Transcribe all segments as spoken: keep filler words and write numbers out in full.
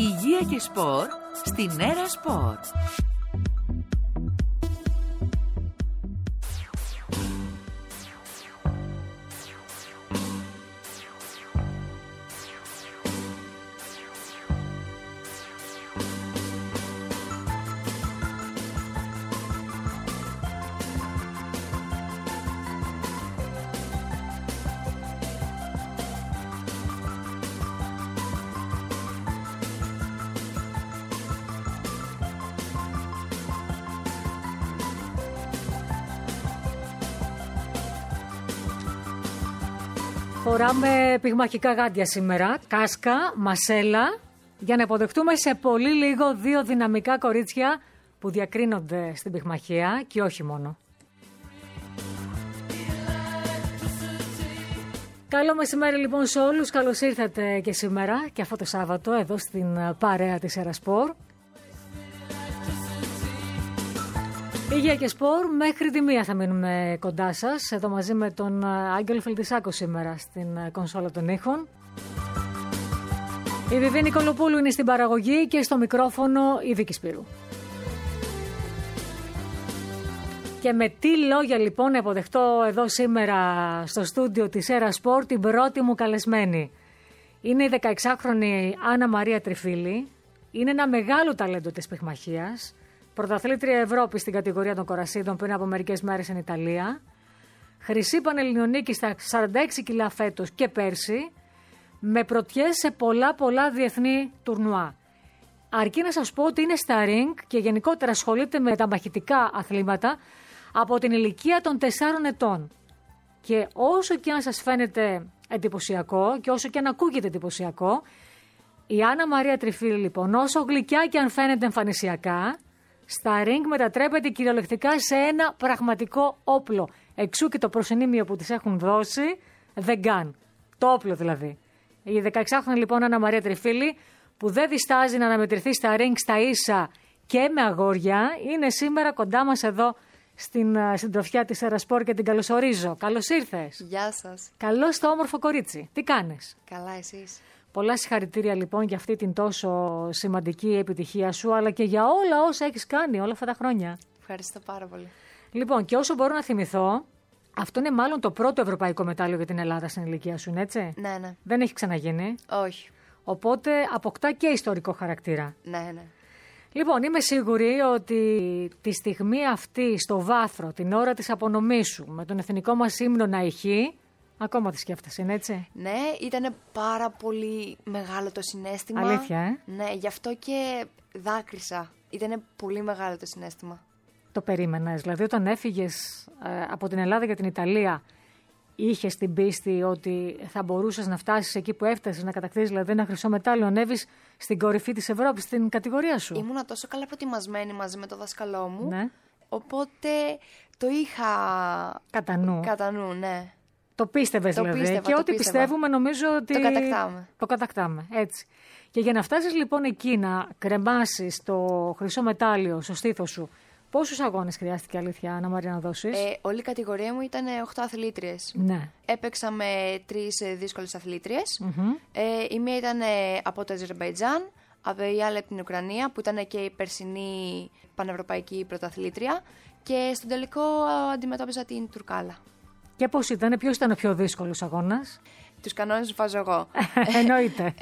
Υγεία και σπορ στην Έρα Σπορ. Φοράμε πυγμαχικά γάντια σήμερα, κάσκα, μασέλα, για να υποδεχτούμε σε πολύ λίγο δύο δυναμικά κορίτσια που διακρίνονται στην πυγμαχία και όχι μόνο. Καλό μεσημέρι λοιπόν σε όλους, καλώς ήρθατε και σήμερα και αυτό το Σάββατο εδώ στην παρέα της Έρα Σπορ. Υγεία και σπορ, μέχρι τη μία θα μείνουμε κοντά σας, εδώ μαζί με τον Άγγελο Φελτισάκο σήμερα στην κονσόλα των ήχων. Η Βιβή Νικολοπούλου είναι στην παραγωγή και στο μικρόφωνο η Βίκη Σπύρου. Και με τι λόγια λοιπόν να υποδεχτώ εδώ σήμερα στο στούντιο της Έρα Σπορ την πρώτη μου καλεσμένη. Είναι η δεκαεξάχρονη Άννα Μαρία Τριφίλη, είναι ένα μεγάλο ταλέντο της πυγμαχίας. Πρωταθλήτρια Ευρώπη στην κατηγορία των κορασίδων πριν από μερικές μέρες στην Ιταλία. Χρυσή Πανελληνιονίκη στα σαράντα έξι κιλά φέτος και πέρσι. Με πρωτιές σε πολλά πολλά διεθνή τουρνουά. Αρκεί να σας πω ότι είναι στα ριγκ και γενικότερα ασχολείται με τα μαχητικά αθλήματα από την ηλικία των τεσσάρων ετών. Και όσο και αν σας φαίνεται εντυπωσιακό και όσο και αν ακούγεται εντυπωσιακό, η Άννα Μαρία Τριφίλη λοιπόν, όσο γλυκιά και αν φαίνεται εμφανισιακά, στα ριγκ μετατρέπεται κυριολεκτικά σε ένα πραγματικό όπλο. Εξού και το προσυνήμιο που της έχουν δώσει, the gun. Το όπλο δηλαδή. Η δεκαεξάχρονη λοιπόν Άννα Μαρία Τριφίλη, που δεν διστάζει να αναμετρηθεί στα ριγκ στα ίσα και με αγόρια, είναι σήμερα κοντά μας εδώ στην συντροφιά της Έρα Σπορ και την καλωσορίζω. Καλώς ήρθες. Γεια σας. Καλώς το όμορφο κορίτσι. Τι κάνεις? Καλά, εσείς? Πολλά συγχαρητήρια λοιπόν για αυτή την τόσο σημαντική επιτυχία σου, αλλά και για όλα όσα έχεις κάνει όλα αυτά τα χρόνια. Ευχαριστώ πάρα πολύ. Λοιπόν, και όσο μπορώ να θυμηθώ, αυτό είναι μάλλον το πρώτο ευρωπαϊκό μετάλλιο για την Ελλάδα στην ηλικία σου, έτσι? Ναι, ναι. Δεν έχει ξαναγίνει. Όχι. Οπότε αποκτά και ιστορικό χαρακτήρα. Ναι, ναι. Λοιπόν, είμαι σίγουρη ότι τη στιγμή αυτή στο βάθρο, την ώρα της απονομής σου, με τον εθνικό μας ύμνο να ηχεί, ακόμα τη σκέφτεσαι, είναι έτσι? Ναι, ήταν πάρα πολύ μεγάλο το συναίσθημα. Αλήθεια, ε? Ναι, γι' αυτό και δάκρυσα. Ήταν πολύ μεγάλο το συναίσθημα. Το περίμενες? Δηλαδή, όταν έφυγες ε, από την Ελλάδα για την Ιταλία, είχες την πίστη ότι θα μπορούσες να φτάσεις εκεί που έφτασες, να κατακτήσεις δηλαδή ένα χρυσό μετάλλιο, ανέβεις στην κορυφή της Ευρώπης, στην κατηγορία σου? Ήμουνα τόσο καλά προετοιμασμένη μαζί με το δάσκαλό μου. Ναι. Οπότε το είχα κατά νου. Κατά νου, ναι. Το πίστευες το δηλαδή. Πίστευα, και το ό,τι πίστευα. πιστεύουμε νομίζω ότι. Το κατακτάμε. Το κατακτάμε, έτσι. Και για να φτάσεις λοιπόν εκεί να κρεμάσεις το χρυσό μετάλλιο στο στήθος σου, πόσους αγώνες χρειάστηκε, αλήθεια, Άννα Μαρία, να δώσεις? Ε, όλη η κατηγορία μου ήταν οκτώ αθλήτριες. Ναι. Έπαιξα με τρεις δύσκολες αθλήτριες. Mm-hmm. Ε, η μία ήταν από το Αζερμπαϊτζάν, η άλλη από την Ουκρανία, που ήταν και η περσινή πανευρωπαϊκή πρωταθλήτρια. Και στον τελικό αντιμετώπιζα την Τουρκάλα. Και πώς ήταν, ποιος ήταν ο πιο δύσκολος αγώνας? Τους κανόνες τους βάζω εγώ. Εννοείται.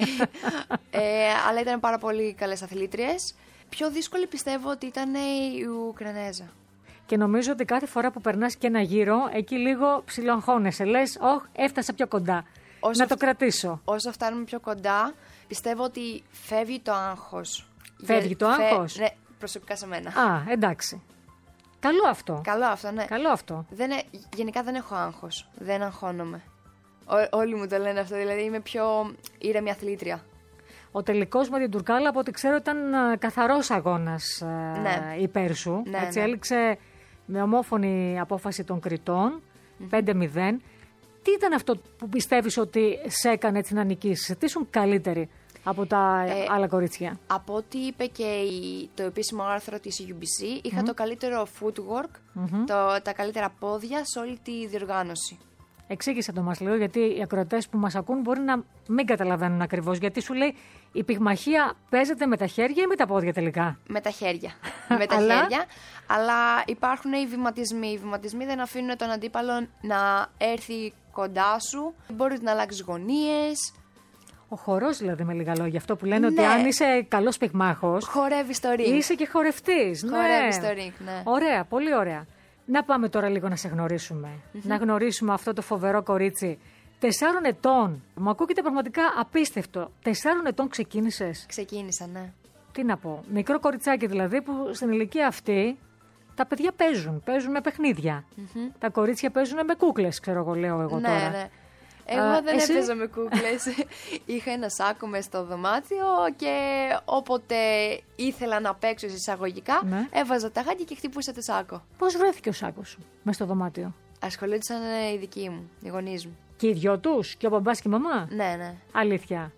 ε, αλλά ήταν πάρα πολύ καλές αθλήτριες. Πιο δύσκολη πιστεύω ότι ήταν η Ουκρανέζα. Και νομίζω ότι κάθε φορά που περνάς και ένα γύρο, εκεί λίγο ψιλοαγχώνεσαι. Λες, όχ, έφτασα πιο κοντά. Όσο να το κρατήσω. Όσο φτάνουμε πιο κοντά, πιστεύω ότι φεύγει το άγχος. Φεύγει το άγχος? Ναι, προσωπικά σε μένα. Α, εντάξει. Καλό αυτό. Καλό αυτό, ναι. Καλό αυτό. Δεν, γενικά δεν έχω άγχος. Δεν αγχώνομαι. Ό, όλοι μου το λένε αυτό, δηλαδή είμαι πιο ήρεμη αθλήτρια. Ο τελικός με την Τουρκάλα, από ό,τι ξέρω, ήταν καθαρός αγώνας ναι. υπέρ σου. Ναι, Έτσι, ναι. Έληξε με ομόφωνη απόφαση των κριτών, mm-hmm. πέντε μηδέν. Τι ήταν αυτό που πιστεύεις ότι σε έκανε έτσι να νικήσεις? Τι ήσουν καλύτερη από τα ε, άλλα κορίτσια? Από ό,τι είπε και η, το επίσημο άρθρο της γιου μπι σι, είχα mm-hmm. το καλύτερο footwork, mm-hmm. το, τα καλύτερα πόδια σε όλη τη διοργάνωση. Εξήγησε το μας λίγο, γιατί οι ακροατές που μας ακούν μπορεί να μην καταλαβαίνουν ακριβώς. Γιατί σου λέει Η πυγμαχία παίζεται με τα χέρια ή με τα πόδια τελικά? Με τα χέρια. με τα Αλλά... χέρια. Αλλά υπάρχουν οι βηματισμοί. Οι βηματισμοί δεν αφήνουν τον αντίπαλο να έρθει κοντά σου. Μπορείς να αλλάξεις γωνίες. Ο χορός δηλαδή, με λίγα λόγια. Αυτό που λένε, Ναι. ότι αν είσαι καλός πυγμάχος, Χορεύεις το ring. είσαι και χορευτής. Χορεύεις Ναι. το ring, ναι. Ωραία, πολύ ωραία. Να πάμε τώρα λίγο να σε γνωρίσουμε. Mm-hmm. Να γνωρίσουμε αυτό το φοβερό κορίτσι. Τεσσάρων ετών. Μου ακούγεται πραγματικά απίστευτο. Τεσσάρων ετών ξεκίνησες. Ξεκίνησα, ναι. Τι να πω. Μικρό κοριτσάκι δηλαδή, που στην ηλικία αυτή τα παιδιά παίζουν. Παίζουν με παιχνίδια. Mm-hmm. Τα κορίτσια παίζουν με κούκλες, ξέρω εγώ, λέω εγώ ναι, τώρα. Ναι. Εγώ Α, δεν εσύ? έπαιζα με κούκλες. Είχα ένα σάκο μες στο δωμάτιο και όποτε ήθελα να παίξω εισαγωγικά, Ναι. έβαζα τα γάντια και χτυπούσα το σάκο. Πώς βρέθηκε ο σάκος σου μες στο δωμάτιο? Ασχολούνταν οι δικοί μου, οι γονείς μου. Και οι δυο τους, και ο μπαμπάς και η μαμά? Ναι, ναι. Αλήθεια.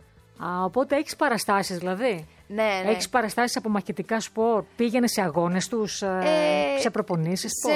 Α, οπότε έχεις παραστάσεις δηλαδή. Ναι, ναι. Έχεις παραστάσεις από μαχητικά σπορ. Πήγαινε σε αγώνες τους, ε, Ε, σε προπονήσεις. Σε...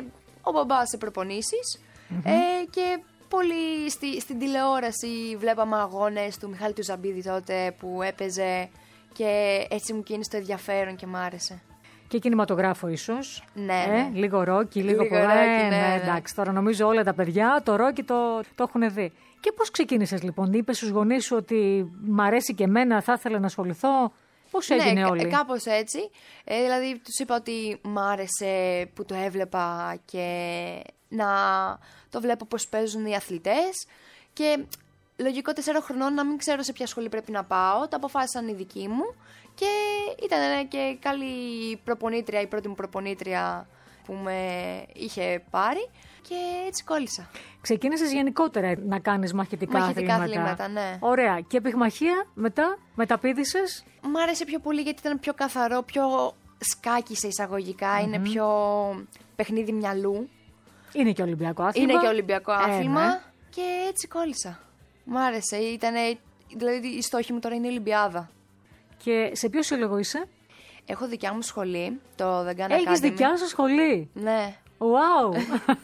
Ο μπαμπάς σε προπονήσεις mm-hmm. ε, και πολύ στη, στην τηλεόραση βλέπαμε αγώνες του Μιχάλη του Ζαμπίδη τότε που έπαιζε και έτσι μου κίνησε το ενδιαφέρον και μ' άρεσε. Και κινηματογράφο ίσως. Ναι, ε, ναι. Λίγο ρόκι, λίγο, Λίγο πολλά. ρόκι, Ε, ναι, ναι, ναι. εντάξει, τώρα νομίζω όλα τα παιδιά το ρόκι το, το έχουν δει. Και πώς ξεκίνησες λοιπόν? Είπες στους γονείς σου ότι μ' αρέσει και εμένα, θα ήθελα να ασχοληθώ? Πώς έγινε ναι, όλοι? Ναι, κάπως έτσι. Ε, δηλαδή τους είπα ότι μ' άρεσε που το έβλεπα και να το βλέπω πώς παίζουν οι αθλητές και λογικό τεσσάρων χρονών να μην ξέρω σε ποια σχολή πρέπει να πάω. Τα αποφάσισαν οι δικοί μου και ήταν και καλή προπονήτρια, η πρώτη μου προπονήτρια που με είχε πάρει και έτσι κόλλησα. Ξεκίνησες γενικότερα να κάνεις μαχητικά, Μαχητικά αθλήματα. αθλήματα, ναι. Ωραία. Και πυγμαχία μετά, μεταπήδησες? Μ' άρεσε πιο πολύ γιατί ήταν πιο καθαρό, πιο σκάκι σε εισαγωγικά, Mm-hmm. είναι πιο παιχνίδι μυαλού. Είναι και Ολυμπιακό άθλημα. Είναι και Ολυμπιακό άθλημα Ε, ναι. και έτσι κόλλησα. Μ' άρεσε, ήτανε, δηλαδή η στόχη μου τώρα είναι η Ολυμπιάδα. Και σε ποιο σύλλογο είσαι? Έχω δικιά μου σχολή, το The Gun Academy. Έχεις δικιά σου σχολή? Ναι. Wow!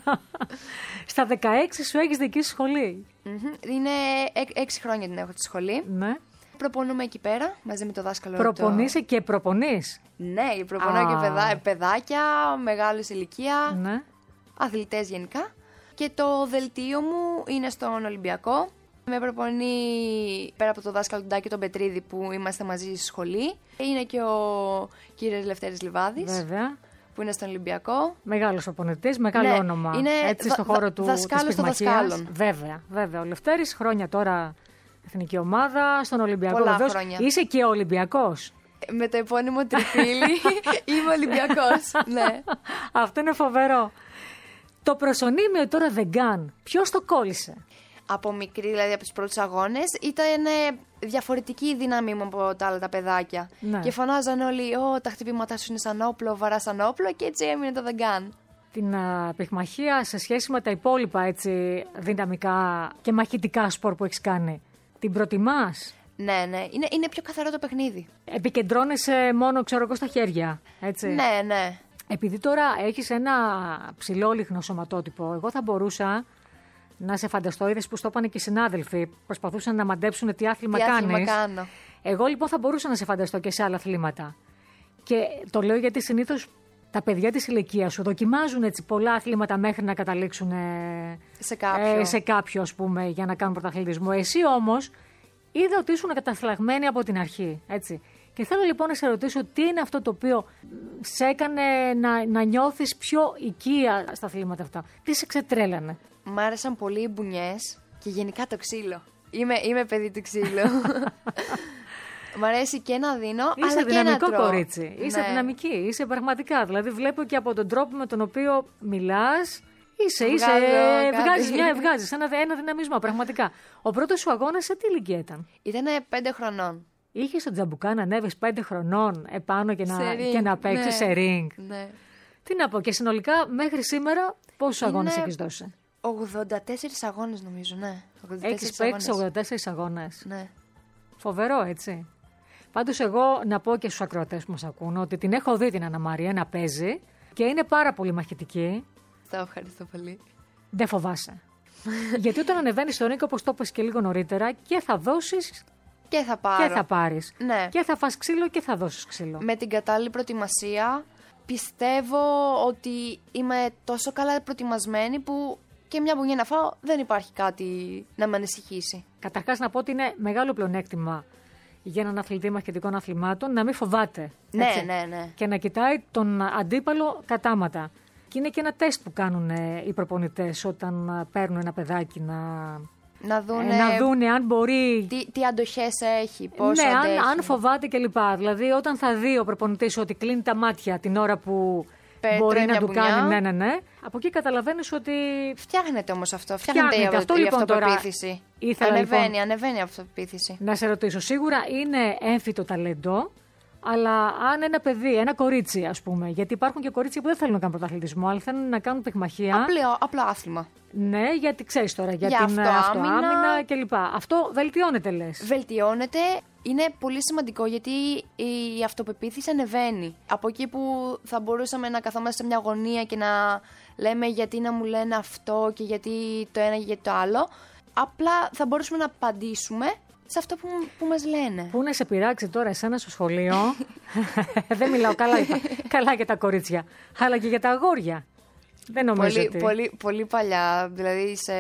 Στα δεκαέξι σου έχεις δική σου σχολή. Mm-hmm. Είναι έξι χρόνια την έχω τη σχολή. Ναι. Προπονούμε εκεί πέρα μαζί με το δάσκαλο. Προπονείσαι το... και προπονείς? Ναι, προπονώ Α. και παιδά, παιδάκια, μεγάλους ηλικία, Ναι. αθλητές γενικά. Και το δελτίο μου είναι στον Ολυμπιακό. Με προπονεί πέρα από το δάσκαλο του Ντάκη τον Πετρίδη που είμαστε μαζί στη σχολή. Είναι και ο κύριος Λευτέρης Λιβάδης. Βέβαια. Που είναι στον Ολυμπιακό. Μεγάλος οπονητής, μεγάλο Ναι, όνομα. είναι έτσι δα- στον χώρο δα- του δασκάλος της των πυγμαχίας. δασκάλων. Βέβαια, βέβαια. Ο Λευτέρης, χρόνια τώρα εθνική ομάδα, στον Ολυμπιακό. Πολλά βεβαίως. χρόνια. Είσαι και Ολυμπιακός. Με το επώνυμο Τριφύλι είμαι Ολυμπιακός. Ναι. Αυτό είναι φοβερό. Το προσωνύμιο τώρα The Gun, ποιος το κόλλησε? Από μικρή, δηλαδή από τους πρώτους αγώνες, ήταν διαφορετική η δύναμή μου από τα άλλα τα παιδάκια. Ναι. Και φωνάζαν όλοι, Ω, τα χτυπήματά σου είναι σαν όπλο, βαρά σαν όπλο, και έτσι έμεινε το The Gun. Την α, πυγμαχία σε σχέση με τα υπόλοιπα έτσι, δυναμικά και μαχητικά σπορ που έχεις κάνει, την προτιμάς? Ναι, ναι, είναι, είναι πιο καθαρό το παιχνίδι. Επικεντρώνεσαι μόνο, ξέρω εγώ, στα χέρια, έτσι? Ναι, ναι. Επειδή τώρα έχεις ένα ψηλόλιχνο σωματότυπο, εγώ θα μπορούσα να σε φανταστώ, είδες που στο είπανε και οι συνάδελφοι, προσπαθούσαν να μαντέψουν τι άθλημα Τι άθλημα κάνεις. κάνω. Εγώ λοιπόν θα μπορούσα να σε φανταστώ και σε άλλα αθλήματα. Και το λέω γιατί συνήθως τα παιδιά της ηλικίας σου δοκιμάζουν έτσι πολλά αθλήματα μέχρι να καταλήξουν ε, Σε κάποιο. ε, σε κάποιο, ας πούμε, για να κάνουν πρωταθλητισμό. Εσύ όμως είδα ότι ήσουν κατασταλαγμένη από την αρχή, έτσι. Και θέλω λοιπόν να σε ρωτήσω τι είναι αυτό το οποίο σε έκανε να, να νιώθεις πιο οικία στα αθλήματα αυτά. Τι σε ξετρέλανε? Μ' άρεσαν πολύ οι μπουνιές και γενικά το ξύλο. Είμαι, είμαι παιδί του ξύλου. Μ' αρέσει και να δίνω, Είσαι αλλά και να δυναμικό τρώω. κορίτσι. Είσαι Ναι. δυναμική. Είσαι πραγματικά. Δηλαδή, βλέπω και από τον τρόπο με τον οποίο μιλάς. Είσαι, είσαι. Βγάζω κάτι. Βγάζεις μια, βγάζεις ένα, ένα δυναμισμό. Πραγματικά. Ο πρώτος σου αγώνας σε τι ηλικία ήταν? Ήτανε πέντε χρονών. Είχες τον τζαμπουκά να ανέβεις πέντε χρονών επάνω και να, Σε ring, και να παίξεις ναι. σε ring. Ναι. Τι να πω, και συνολικά μέχρι σήμερα πόσους Είναι αγώνες έχεις δώσει? ογδόντα τέσσερις αγώνες νομίζω, ναι. ογδόντα τέσσερις Έχεις παίξει αγώνες. ογδόντα τέσσερις αγώνες. Ναι. Φοβερό, έτσι. Πάντως εγώ να πω και στους ακροατές που μας ακούν ότι την έχω δει την Άννα Μαρία να παίζει και είναι πάρα πολύ μαχητική. Τα ευχαριστώ πολύ. Δεν φοβάσαι. Γιατί όταν ανεβαίνεις στο ring, όπως το είπες και λίγο νωρίτερα, και θα δώσεις Και θα πάρω. Και θα πάρεις. Ναι. Και θα φας ξύλο και θα δώσεις ξύλο. Με την κατάλληλη προετοιμασία πιστεύω ότι είμαι τόσο καλά προετοιμασμένη που και μια μπουνιά να φάω δεν υπάρχει κάτι να με ανησυχήσει. Καταρχάς να πω ότι είναι μεγάλο πλεονέκτημα για έναν αθλητή μαχητικών αθλημάτων να μην φοβάται. Ναι, έτσι, ναι, ναι. Και να κοιτάει τον αντίπαλο κατάματα. Και είναι και ένα τεστ που κάνουν οι προπονητές όταν παίρνουν ένα παιδάκι να, να, δούνε... ε, να δούνε αν μπορεί. Τι, τι αντοχές έχει, πώς ναι, αντέχει. αν, αν φοβάται κλπ. Δηλαδή, όταν θα δει ο προπονητής ότι κλείνει τα μάτια την ώρα που Πέ, μπορεί να του μπουνιά. κάνει. Ναι, ναι, ναι. Από εκεί καταλαβαίνεις ότι. Φτιάχνεται όμως αυτό. Φτιάχνεται, Φτιάχνεται. η, αυτό, η λοιπόν, αυτοπεποίθηση. Ήθελα, ανεβαίνει, λοιπόν, ανεβαίνει η αυτοπεποίθηση. Να σε ρωτήσω, σίγουρα είναι έμφυτο ταλέντο, αλλά αν ένα παιδί, ένα κορίτσι, ας πούμε, γιατί υπάρχουν και κορίτσια που δεν θέλουν να κάνουν πρωταθλητισμό, αλλά θέλουν να κάνουν πυγμαχία. Απλό, απλό άθλημα. Ναι, γιατί ξέρεις τώρα, για, για την αυτοάμυνα κλπ. Αυτό βελτιώνεται, λες. Βελτιώνεται. Είναι πολύ σημαντικό γιατί η αυτοπεποίθηση ανεβαίνει. Από εκεί που θα μπορούσαμε να καθόμαστε σε μια γωνία και να λέμε γιατί να μου λένε αυτό και γιατί το ένα και γιατί το άλλο, απλά θα μπορούσαμε να απαντήσουμε σε αυτό που, που μας λένε. Πού να σε πειράξει τώρα εσένα στο σχολείο. Δεν μιλάω καλά, καλά για τα κορίτσια, αλλά και για τα αγόρια. Δεν νομίζω πολύ, ότι... πολύ, πολύ παλιά, δηλαδή σε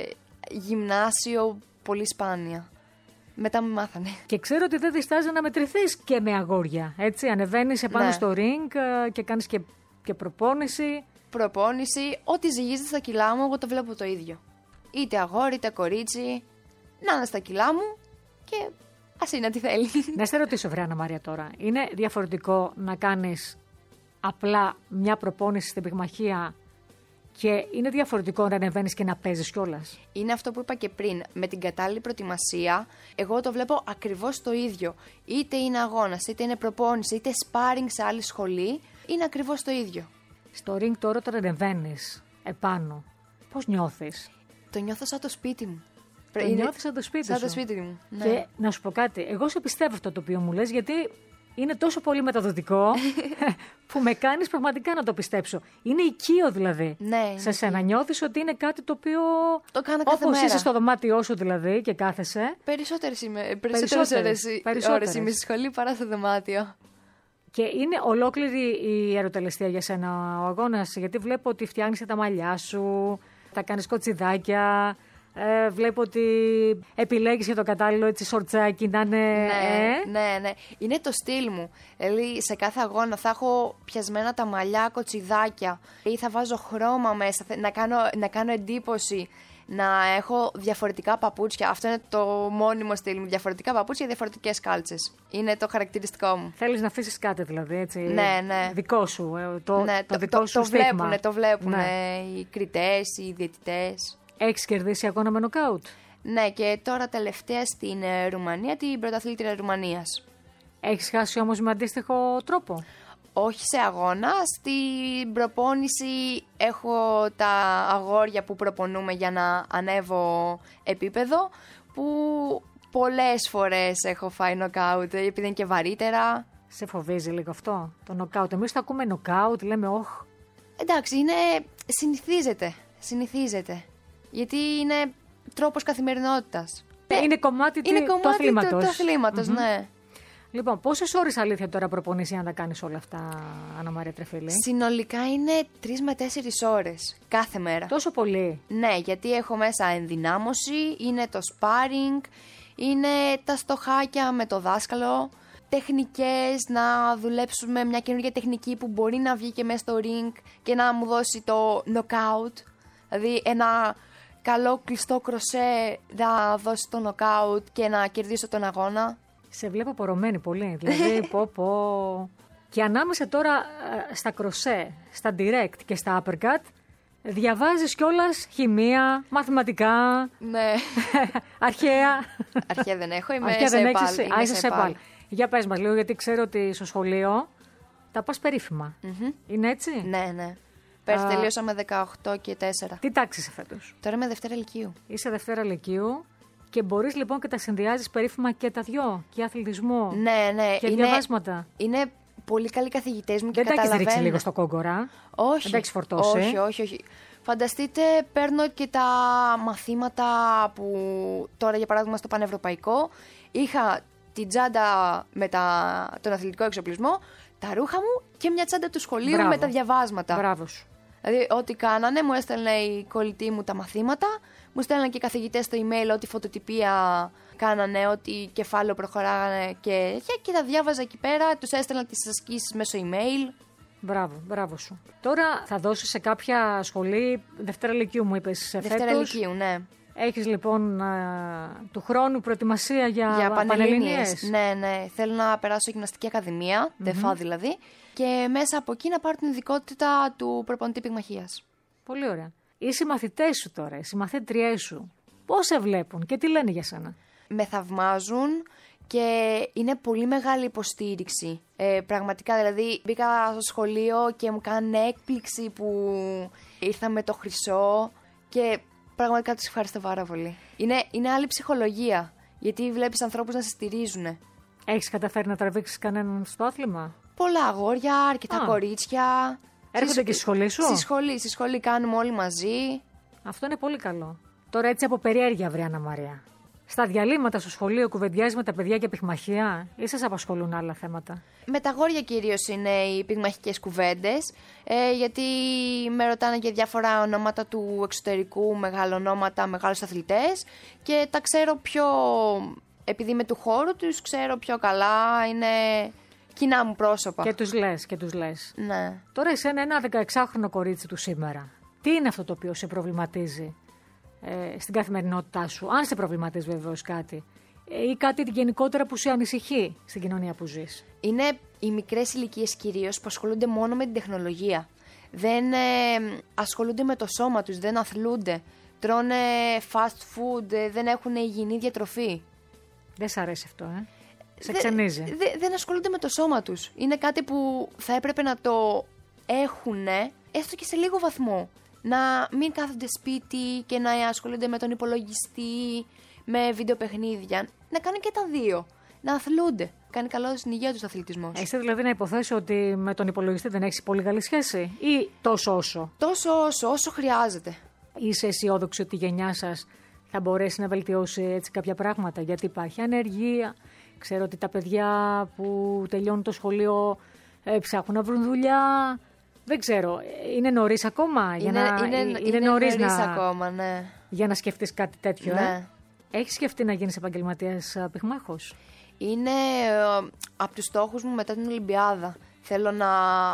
γυμνάσιο πολύ σπάνια. Μετά με μάθανε. Και ξέρω ότι δεν διστάζει να μετρηθείς και με αγόρια. Έτσι, ανεβαίνεις επάνω ναι. στο ring και κάνεις και, και προπόνηση. Προπόνηση, ό,τι ζυγίζεται στα κιλά μου, εγώ το βλέπω το ίδιο. Είτε αγόρι, είτε κορίτσι, να είναι στα κιλά μου και ας είναι τι θέλει. Να σε ρωτήσω, βρε Άννα Μαρία, τώρα. Είναι διαφορετικό να κάνεις απλά μια προπόνηση στην πυγμαχία και είναι διαφορετικό να ανεβαίνεις και να παίζεις κιόλας? Είναι αυτό που είπα και πριν. Με την κατάλληλη προετοιμασία, εγώ το βλέπω ακριβώς το ίδιο. Είτε είναι αγώνας, είτε είναι προπόνηση, είτε sparring σε άλλη σχολή, είναι ακριβώς το ίδιο. Στο ring τώρα όταν ανεβαίνεις επάνω, πώς νιώθεις? Το νιώθω σαν το σπίτι μου. Το είναι... νιώθεις σαν το σπίτι σαν σου. το σπίτι μου. Ναι. Και να σου πω κάτι, εγώ σε πιστεύω αυτό το οποίο μου λες, γιατί είναι τόσο πολύ μεταδοτικό που με κάνεις πραγματικά να το πιστέψω. Είναι οικείο δηλαδή. Ναι, σε σένα νιώθεις ότι είναι κάτι το οποίο. Το κάνω κάθε όπως μέρα. Είσαι στο δωμάτιό σου δηλαδή και κάθεσαι. Περισσότερες είμαι, περισσότερες, περισσότερες, περισσότερες ώρες είμαι στη σχολή παρά στο δωμάτιο. Και είναι ολόκληρη η ερωτελεστία για σένα ο αγώνας, γιατί βλέπω ότι φτιάχνεις τα μαλλιά σου, τα κάνεις κοτσιδάκια. Ε, βλέπω ότι επιλέγεις για το κατάλληλο έτσι σορτσάκι να είναι. Ναι, ε? ναι, ναι. Είναι το στυλ μου. Δηλαδή σε κάθε αγώνα θα έχω πιασμένα τα μαλλιά, κοτσιδάκια ή θα βάζω χρώμα μέσα, να κάνω, να κάνω εντύπωση, να έχω διαφορετικά παπούτσια. Αυτό είναι το μόνιμο στυλ μου. Διαφορετικά παπούτσια, διαφορετικές κάλτσες. Είναι το χαρακτηριστικό μου. Θέλεις να αφήσεις κάτι δηλαδή, έτσι. Ναι, ναι. Δικό σου. Ε, το, ναι, το, το δικό το, σου το στίγμα. βλέπουνε, το βλέπουνε Ναι. οι κριτές, οι διαιτητές. Έχεις κερδίσει αγώνα με νοκάουτ? Ναι, και τώρα τελευταία στην ε, Ρουμανία, την πρωταθλήτρια Ρουμανίας. Έχεις χάσει όμως με αντίστοιχο τρόπο? Όχι σε αγώνα, στην προπόνηση έχω τα αγόρια που προπονούμε για να ανέβω επίπεδο, που πολλές φορές έχω φάει νοκάουτ, επειδή είναι και βαρύτερα. Σε φοβίζει λίγο αυτό, το νοκάουτ? Εμείς το ακούμε νοκάουτ, λέμε όχ. Εντάξει, είναι... συνηθίζεται, συνηθίζεται, γιατί είναι τρόπος καθημερινότητας. Είναι κομμάτι, είναι του, κομμάτι του αθλήματος. του, του αθλήματος, mm-hmm. ναι. Λοιπόν, πόσες ώρες αλήθεια τώρα προπονείς για να τα κάνεις όλα αυτά, Άννα Μαρία Τρεφίλη? Συνολικά είναι τρεις με τέσσερις ώρες κάθε μέρα. Τόσο πολύ? Ναι, γιατί έχω μέσα ενδυνάμωση, είναι το sparring, είναι τα στοχάκια με το δάσκαλο, τεχνικές, να δουλέψουμε μια καινούργια τεχνική που μπορεί να βγει και μέσα στο ring και να μου δώσει το knockout. Δηλαδή ένα καλό κλειστό κροσέ να δώσει το knockout και να κερδίσω τον αγώνα. Σε βλέπω πορωμένη πολύ, δηλαδή πω πω. Και ανάμεσα τώρα στα κροσέ, στα direct και στα uppercut, διαβάζεις κιόλας χημεία, μαθηματικά, ναι. αρχαία. Αρχαία δεν έχω, είμαι αρχαία σε δεν επάλ. έχεις, Είμαι α, είσαι σε σε επάλ. επάλ. Για πες μας λίγο, γιατί ξέρω ότι στο σχολείο τα πας περίφημα. Mm-hmm. Είναι έτσι? Ναι, ναι. Πέρσι Α, τελείωσα με δεκαοκτώ και τέσσερα. Τι τάξη είσαι φέτος? Τώρα είμαι Δευτέρα Λυκείου. Είσαι Δευτέρα Λυκείου και μπορείς λοιπόν και τα συνδυάζεις περίφημα και τα δυο, και αθλητισμό Ναι, ναι. και είναι, διαβάσματα. Είναι πολύ καλοί καθηγητές μου και Δεν τα έχεις καταλαβαίνουν. ρίξει λίγο στο κόγκορα? Όχι. Δεν τα έχεις φορτώσει? Όχι, όχι, όχι. Φανταστείτε, παίρνω και τα μαθήματα που τώρα για παράδειγμα στο πανευρωπαϊκό Είχα την τσάντα με τα, τον αθλητικό εξοπλισμό, τα ρούχα μου και μια τσάντα του σχολείου Μπράβο. με τα διαβάσματα. Μπράβο σου. Δηλαδή, ό,τι κάνανε, μου έστελνε η κολλητή μου τα μαθήματα, μου στέλνανε και οι καθηγητές στο email ό,τι φωτοτυπία κάνανε, ό,τι κεφάλαιο προχωράγανε και, και τα διάβαζα εκεί πέρα, τους έστελνα τις ασκήσεις μέσω email. Μπράβο, μπράβο σου. Τώρα θα δώσεις σε κάποια σχολή, Δευτέρα Λυκείου μου είπες φέτος. Δευτέρα Λυκείου, ναι. Έχεις λοιπόν α, του χρόνου προετοιμασία για, Για πανελληνίες. Ναι, ναι. Θέλω να περάσω γυμναστική ακαδημία, mm-hmm. ΤΕΦΑ δηλαδή, και μέσα από εκεί να πάρω την ειδικότητα του προπονητή πυγμαχίας. Πολύ ωραία. Οι συμμαθητές σου τώρα, οι συμμαθήτριές σου, πώς σε βλέπουν και τι λένε για σένα? Με θαυμάζουν και είναι πολύ μεγάλη υποστήριξη. Ε, πραγματικά, δηλαδή, μπήκα στο σχολείο και μου κάνουν έκπληξη που ήρθα με το χρυσό και πραγματικά τους ευχαριστώ πάρα πολύ. Είναι, είναι άλλη ψυχολογία, γιατί βλέπεις ανθρώπους να σε στηρίζουν. Έχεις καταφέρει να τραβήξεις κανέναν στο άθλημα? Πολλά αγόρια, αρκετά Α. κορίτσια. Έρχονται Στη, και στη σχολή σου? Στη σχολή, στη σχολή κάνουμε όλοι μαζί. Αυτό είναι πολύ καλό. Τώρα έτσι από περιέργεια, βρε Άννα Μαρία. Στα διαλύματα στο σχολείο κουβεντιάζεις με τα παιδιά για πυγμαχία ή σας απασχολούν άλλα θέματα? Με τα αγόρια κυρίως είναι οι πυγμαχικές κουβέντες, ε, γιατί με ρωτάνε για διάφορα ονόματα του εξωτερικού, μεγάλα ονόματα, μεγάλους αθλητές και τα ξέρω πιο, επειδή είμαι του χώρου τους, ξέρω πιο καλά, είναι κοινά μου πρόσωπα. Και τους λες, και τους λες. Ναι. Τώρα εσένα ένα δεκαεξάχρονο κορίτσι του σήμερα. Τι είναι αυτό το οποίο σε προβληματίζει ε, στην καθημερινότητά σου, αν σε προβληματίζει βεβαίως κάτι, ε, ή κάτι γενικότερα που σε ανησυχεί στην κοινωνία που ζεις? Είναι οι μικρές ηλικίες κυρίως που ασχολούνται μόνο με την τεχνολογία. Δεν ε, ασχολούνται με το σώμα τους, δεν αθλούνται, τρώνε fast food, ε, δεν έχουν υγιεινή διατροφή. Δεν σ' αρέσει αυτό, ε? Σε Δε, ξενίζει. δε, δεν ασχολούνται με το σώμα τους. Είναι κάτι που θα έπρεπε να το έχουνε, έστω και σε λίγο βαθμό. Να μην κάθονται σπίτι και να ασχολούνται με τον υπολογιστή, με βιντεοπαιχνίδια. Να κάνουν και τα δύο. Να αθλούνται. Κάνει καλό στην υγεία τους ο αθλητισμός. Εσύ δηλαδή να υποθέσω ότι με τον υπολογιστή δεν έχεις πολύ καλή σχέση ή τόσο όσο? Τόσο όσο, όσο χρειάζεται. Είσαι αισιόδοξη ότι η γενιά σας θα μπορέσει να βελτιώσει έτσι κάποια πράγματα? Γιατί υπάρχει ανεργία. Ξέρω ότι τα παιδιά που τελειώνουν το σχολείο ε, ψάχνουν να βρουν δουλειά. Δεν ξέρω. Είναι νωρίς ακόμα? Είναι, για να, είναι, είναι, είναι νωρίς, νωρίς να, ακόμα, ναι. για να σκεφτείς κάτι τέτοιο. Ναι. Ε? Έχεις σκεφτεί να γίνεις επαγγελματίας πυγμάχος? Είναι ε, από τους στόχους μου μετά την Ολυμπιάδα. Θέλω να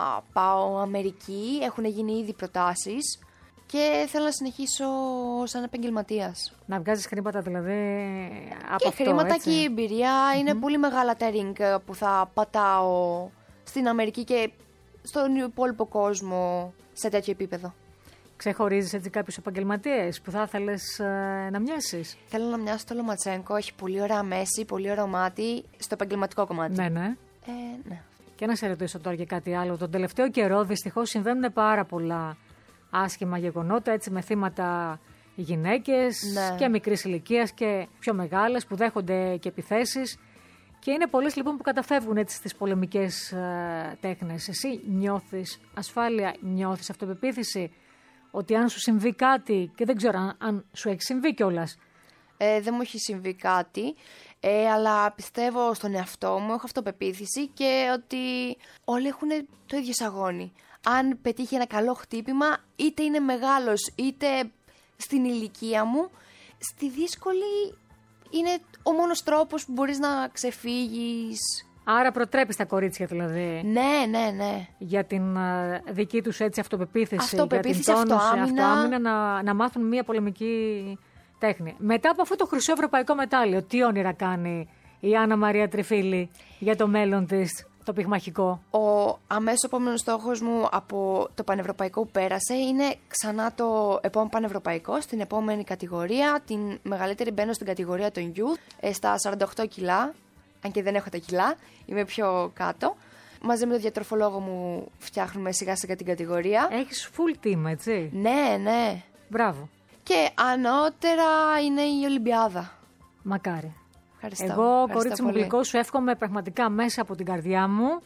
πάω Αμερική, έχουν γίνει ήδη προτάσεις και θέλω να συνεχίσω σαν επαγγελματίας. Να βγάζεις χρήματα δηλαδή από και αυτό, χρήματα έτσι? και η εμπειρία. Mm-hmm. Είναι πολύ μεγάλα τα ring που θα πατάω στην Αμερική και στον υπόλοιπο κόσμο σε τέτοιο επίπεδο. Ξεχωρίζεις έτσι κάποιους επαγγελματίες που θα ήθελες ε, να μοιάσεις? Θέλω να μοιάσω στο Λοματσένκο, έχει πολύ ωραία μέση, πολύ ωραίο μάτι στο επαγγελματικό κομμάτι. Ναι, ναι. Ε, ναι. Και να σε ρωτήσω τώρα για κάτι άλλο. Τον τελευταίο καιρό δυστυχώς συμβαίνουν πάρα πολλά άσχημα γεγονότα, έτσι, με θύματα γυναίκες, ναι. και μικρής ηλικίας και πιο μεγάλες που δέχονται και επιθέσεις. Και είναι πολλές λοιπόν που καταφεύγουν έτσι στις πολεμικές ε, τέχνες. Εσύ νιώθεις ασφάλεια, νιώθεις αυτοπεποίθηση ότι αν σου συμβεί κάτι, και δεν ξέρω αν, αν σου έχει συμβεί κιόλας? Ε, δεν μου έχει συμβεί κάτι, ε, αλλά πιστεύω στον εαυτό μου, έχω αυτοπεποίθηση και ότι όλοι έχουν το ίδιο σαγόνι. Αν πετύχει ένα καλό χτύπημα, είτε είναι μεγάλος είτε στην ηλικία μου, στη δύσκολη είναι ο μόνος τρόπος που μπορείς να ξεφύγεις. Άρα προτρέπεις τα κορίτσια δηλαδή? Ναι, ναι, ναι. Για την uh, δική τους έτσι αυτοπεποίθηση, Αυτοπεποίθηση, για την τόνωση, αυτοάμυνα. αυτοάμυνα να, να μάθουν μια πολεμική τέχνη. Μετά από αυτό το χρυσό ευρωπαϊκό μετάλλιο, τι όνειρα κάνει η Άννα Μαρία Τριφίλη για το μέλλον της, το πυγμαχικό? Ο αμέσως επόμενος στόχος μου από το πανευρωπαϊκό που πέρασε είναι ξανά το επόμενο πανευρωπαϊκό, στην επόμενη κατηγορία. Την μεγαλύτερη μπαίνω στην κατηγορία των youth, στα σαράντα οκτώ κιλά, αν και δεν έχω τα κιλά, είμαι πιο κάτω. Μαζί με τον διατροφολόγο μου φτιάχνουμε σιγά σιγά την κατηγορία. Έχεις full team, έτσι? Ναι, ναι. Μπράβο. Και ανώτερα είναι η Ολυμπιάδα. Μακάρι. Ευχαριστώ. Εγώ, Ευχαριστώ κορίτσι μου πολύ. γλυκό, σου εύχομαι πραγματικά μέσα από την καρδιά μου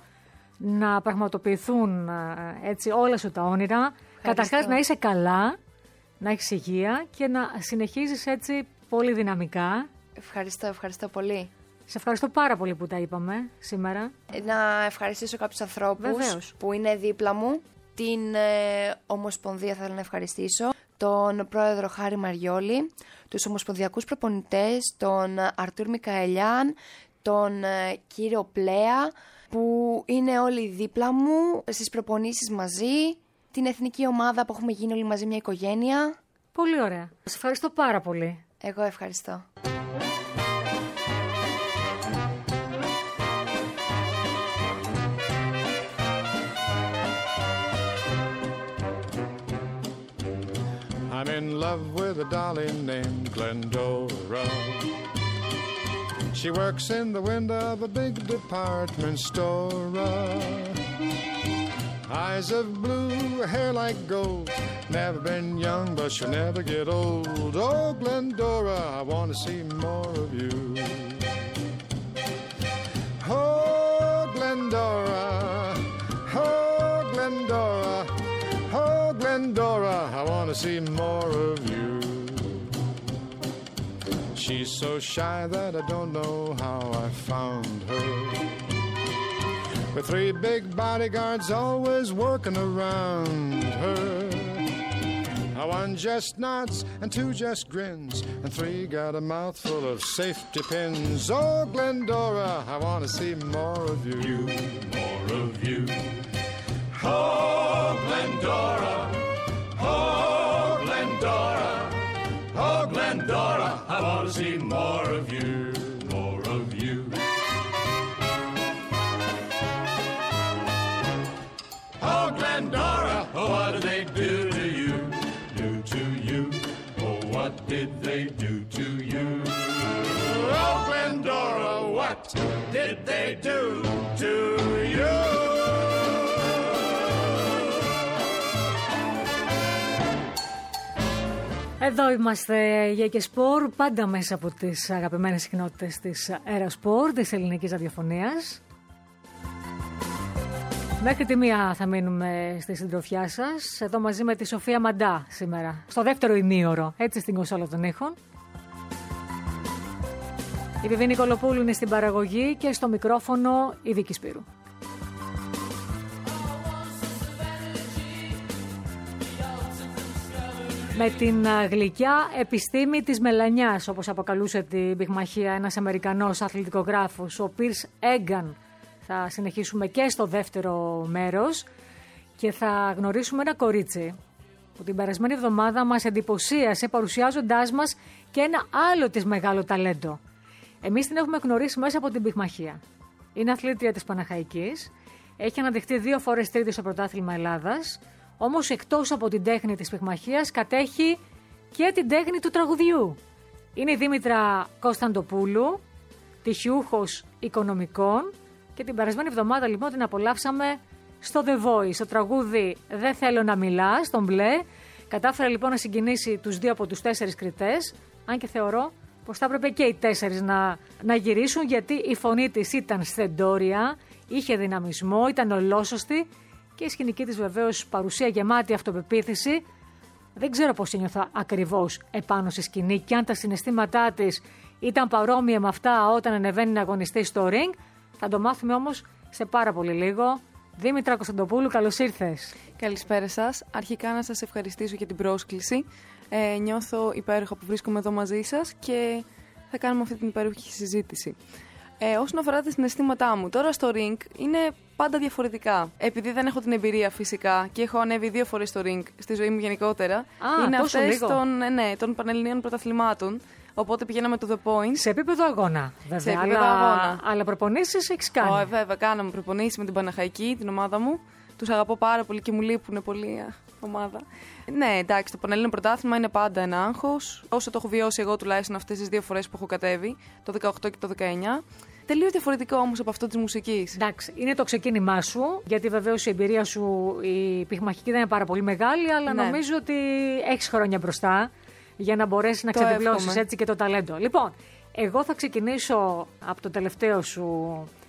να πραγματοποιηθούν έτσι όλα σου τα όνειρα. Καταρχάς να είσαι καλά, να έχεις υγεία και να συνεχίζεις έτσι πολύ δυναμικά. Ευχαριστώ, ευχαριστώ πολύ. Σε ευχαριστώ πάρα πολύ που τα είπαμε σήμερα. Να ευχαριστήσω κάποιους ανθρώπους Βεβαίως. που είναι δίπλα μου. Την ε, Ομοσπονδία θέλω να ευχαριστήσω, τον πρόεδρο Χάρη Μαριόλη, τους ομοσπονδιακούς προπονητές, τον Αρτούρ Μικαελιάν, τον ε, κύριο Πλέα, που είναι όλοι δίπλα μου στις προπονήσεις μαζί, την εθνική ομάδα που έχουμε γίνει όλοι μαζί μια οικογένεια. Πολύ ωραία. Σας ευχαριστώ πάρα πολύ. Εγώ ευχαριστώ. I'm in love with a dolly named Glendora. She works in the window of a big department store. Eyes of blue, hair like gold. Never been young, but she'll never get old. Oh, Glendora, I want to see more of you. Oh, Glendora, oh, Glendora, oh, Glendora, I want to see more of you. She's so shy that I don't know how I found her. With three big bodyguards always working around her. One just nods and two just grins, and three got a mouthful of safety pins. Oh, Glendora, I want to see more of you. you. More of you. Oh, Glendora. Oh, Glendora. Oh, Glendora, I want to see more of you. More of you. Oh, Glendora, oh, what did they do to you? Do to you? Oh, what did they do to you? Oh, Glendora, what did they do to you? Εδώ είμαστε για και σπορ, πάντα μέσα από τις αγαπημένες συχνότητες της Έρα Σπορ, της ελληνικής ραδιοφωνίας. Μέχρι τη μία θα μείνουμε στη συντροφιά σας, εδώ μαζί με τη Σοφία Μαντά σήμερα, στο δεύτερο ημίωρο, έτσι στην κονσόλα των ήχων. Η Βιβίνη Νικολοπούλου είναι στην παραγωγή και στο μικρόφωνο η Δίκη Σπύρου. Με την γλυκιά επιστήμη της μελανιάς, όπως αποκαλούσε την πυγμαχία ένας Αμερικανός αθλητικογράφος, ο Πίρς Έγκαν. Θα συνεχίσουμε και στο δεύτερο μέρος και θα γνωρίσουμε ένα κορίτσι που την περασμένη εβδομάδα μας εντυπωσίασε παρουσιάζοντάς μας και ένα άλλο της μεγάλο ταλέντο. Εμείς την έχουμε γνωρίσει μέσα από την πυγμαχία. Είναι αθλήτρια της Παναχαϊκής, έχει αναδειχθεί δύο φορές τρίτη στο πρωτάθλημα Ελλάδας, όμως εκτός από την τέχνη της πυγμαχίας κατέχει και την τέχνη του τραγουδιού. Είναι η Δήμητρα Κωνσταντοπούλου, τυχιούχος οικονομικών, και την περασμένη εβδομάδα λοιπόν την απολαύσαμε στο The Voice. Το τραγούδι «Δεν θέλω να μιλάς», τον μπλε, κατάφερε λοιπόν να συγκινήσει τους δύο από τους τέσσερις κριτές, αν και θεωρώ πως θα έπρεπε και οι τέσσερις να, να γυρίσουν, γιατί η φωνή της ήταν στεντόρια, είχε δυναμισμό, ήταν ολόσωστη και η σκηνική της βεβαίως παρουσία γεμάτη αυτοπεποίθηση. Δεν ξέρω πώς ένιωθα ακριβώς επάνω στη σκηνή και αν τα συναισθήματά της ήταν παρόμοια με αυτά όταν ανεβαίνει να αγωνιστεί στο ring. Θα το μάθουμε όμως σε πάρα πολύ λίγο. Δήμητρα Κωνσταντοπούλου, καλώς ήρθες. Καλησπέρα σας. Αρχικά να σας ευχαριστήσω για την πρόσκληση. Ε, νιώθω υπέροχα που βρίσκομαι εδώ μαζί σας και θα κάνουμε αυτή την υπέροχη συζήτηση. Ε, όσον αφορά τα συναισθήματά μου, τώρα στο ring είναι πάντα διαφορετικά. Επειδή δεν έχω την εμπειρία φυσικά και έχω ανέβει δύο φορές στο ring στη ζωή μου γενικότερα, Α, είναι τόσο αυτές λίγο. των, ναι, των Πανελληνίων Πρωταθλημάτων. Οπότε πηγαίναμε το The Point. Σε επίπεδο αγώνα, βέβαια. Σε επίπεδο αλλά, αγώνα. αλλά προπονήσεις έχεις κάνει. Ω, βέβαια, κάναμε προπονήσεις με την Παναχαϊκή, την ομάδα μου. Τους αγαπώ πάρα πολύ και μου λείπουν πολύ α, ομάδα. Ναι, εντάξει, το Πανελλήνιο Πρωτάθλημα είναι πάντα ένα άγχος. Όσο το έχω βιώσει εγώ τουλάχιστον αυτές τις δύο φορές που έχω κατέβει, το δεκαοκτώ και το δεκαεννιά. Τελείως διαφορετικό όμως από αυτό της μουσικής. Εντάξει, είναι το ξεκίνημά σου, γιατί βεβαίως η εμπειρία σου η πυγμαχική δεν είναι πάρα πολύ μεγάλη, αλλά Ναι. νομίζω ότι έχεις χρόνια μπροστά για να μπορέσει να Το ξεδιπλώσεις εύχομαι. έτσι και το ταλέντο. Λοιπόν, εγώ θα ξεκινήσω από το τελευταίο σου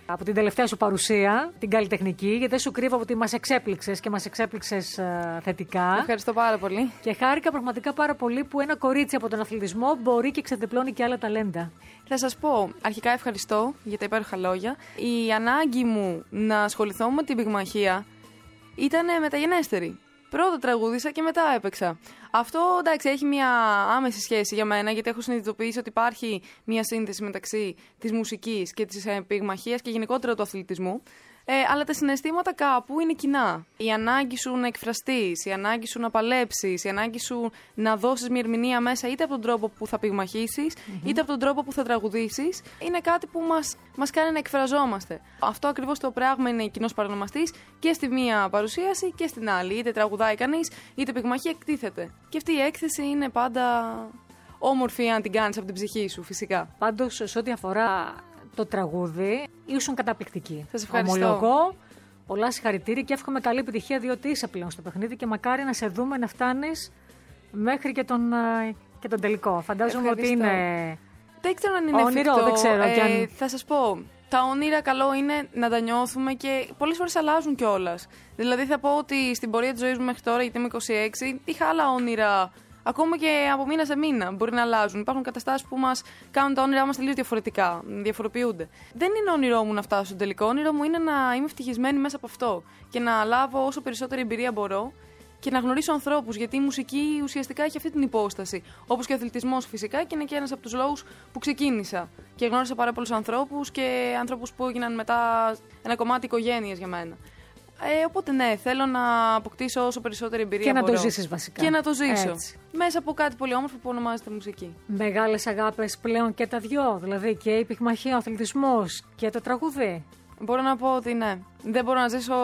από την τελευταία σου παρουσία, την καλλιτεχνική, γιατί δεν σου κρύβω ότι μας εξέπληξες και μας εξέπληξες uh, θετικά. Ευχαριστώ πάρα πολύ. Και χάρηκα πραγματικά πάρα πολύ που ένα κορίτσι από τον αθλητισμό μπορεί και ξεδιπλώνει και άλλα ταλέντα. Θα σας πω, αρχικά ευχαριστώ για τα υπέροχα λόγια. Η ανάγκη μου να ασχοληθώ με την πυγμαχία ήταν μεταγενέστερη. Πρώτα τραγούδισα και μετά έπαιξα. Αυτό, εντάξει, έχει μια άμεση σχέση για μένα, γιατί έχω συνειδητοποιήσει ότι υπάρχει μια σύνθεση μεταξύ της μουσικής και της ε, πυγμαχίας και γενικότερα του αθλητισμού. Ε, αλλά τα συναισθήματα κάπου είναι κοινά. Η ανάγκη σου να εκφραστείς, η ανάγκη σου να παλέψεις, η ανάγκη σου να δώσεις μια ερμηνεία μέσα είτε από τον τρόπο που θα πυγμαχήσεις, mm-hmm. είτε από τον τρόπο που θα τραγουδήσεις, είναι κάτι που μας, μας κάνει να εκφραζόμαστε. Αυτό ακριβώς το πράγμα είναι κοινός παρονομαστής και στη μία παρουσίαση και στην άλλη. Είτε τραγουδάει κανείς, είτε πυγμαχία εκτίθεται. Και αυτή η έκθεση είναι πάντα όμορφη αν την κάνεις από την ψυχή σου, φυσικά. Πάντως, σε ό,τι αφορά το τραγούδι, ήσουν καταπληκτική. Σας ευχαριστώ. Ομολογώ, πολλά συγχαρητήρια και εύχομαι καλή επιτυχία, διότι είσαι πλέον στο παιχνίδι και μακάρι να σε δούμε να φτάνεις μέχρι και τον, και τον τελικό. Φαντάζομαι Ευχαριστώ. ότι είναι. Δεν ξέρω αν είναι όνειρο, εφικτό. δεν ξέρω. Ε, αν... Θα σας πω, τα όνειρα καλό είναι να τα νιώθουμε και πολλές φορές αλλάζουν κιόλας. Δηλαδή θα πω ότι στην πορεία της ζωής μου μέχρι τώρα, γιατί είμαι είκοσι έξι, είχα άλλα όνειρα. Ακόμα και από μήνα σε μήνα μπορεί να αλλάζουν. Υπάρχουν καταστάσεις που μας κάνουν τα όνειρά μας τελείως διαφορετικά, διαφοροποιούνται. Δεν είναι όνειρό μου να φτάσω στο τελικό. Όνειρό μου είναι να είμαι ευτυχισμένη μέσα από αυτό και να λάβω όσο περισσότερη εμπειρία μπορώ και να γνωρίσω ανθρώπους. Γιατί η μουσική ουσιαστικά έχει αυτή την υπόσταση. Όπως και ο αθλητισμός φυσικά, και είναι και ένας από τους λόγους που ξεκίνησα. Και γνώρισα πάρα πολλούς ανθρώπους και ανθρώπους που έγιναν μετά ένα κομμάτι οικογένειας για μένα. Ε, οπότε ναι, θέλω να αποκτήσω όσο περισσότερη εμπειρία και μπορώ. να το ζήσεις βασικά. Και να το ζήσω. Έτσι. Μέσα από κάτι πολύ όμορφο που ονομάζεται μουσική. Μεγάλες αγάπες πλέον και τα δυο, δηλαδή και η πυγμαχία, ο αθλητισμός και το τραγούδι. Μπορώ να πω ότι ναι, δεν μπορώ να ζήσω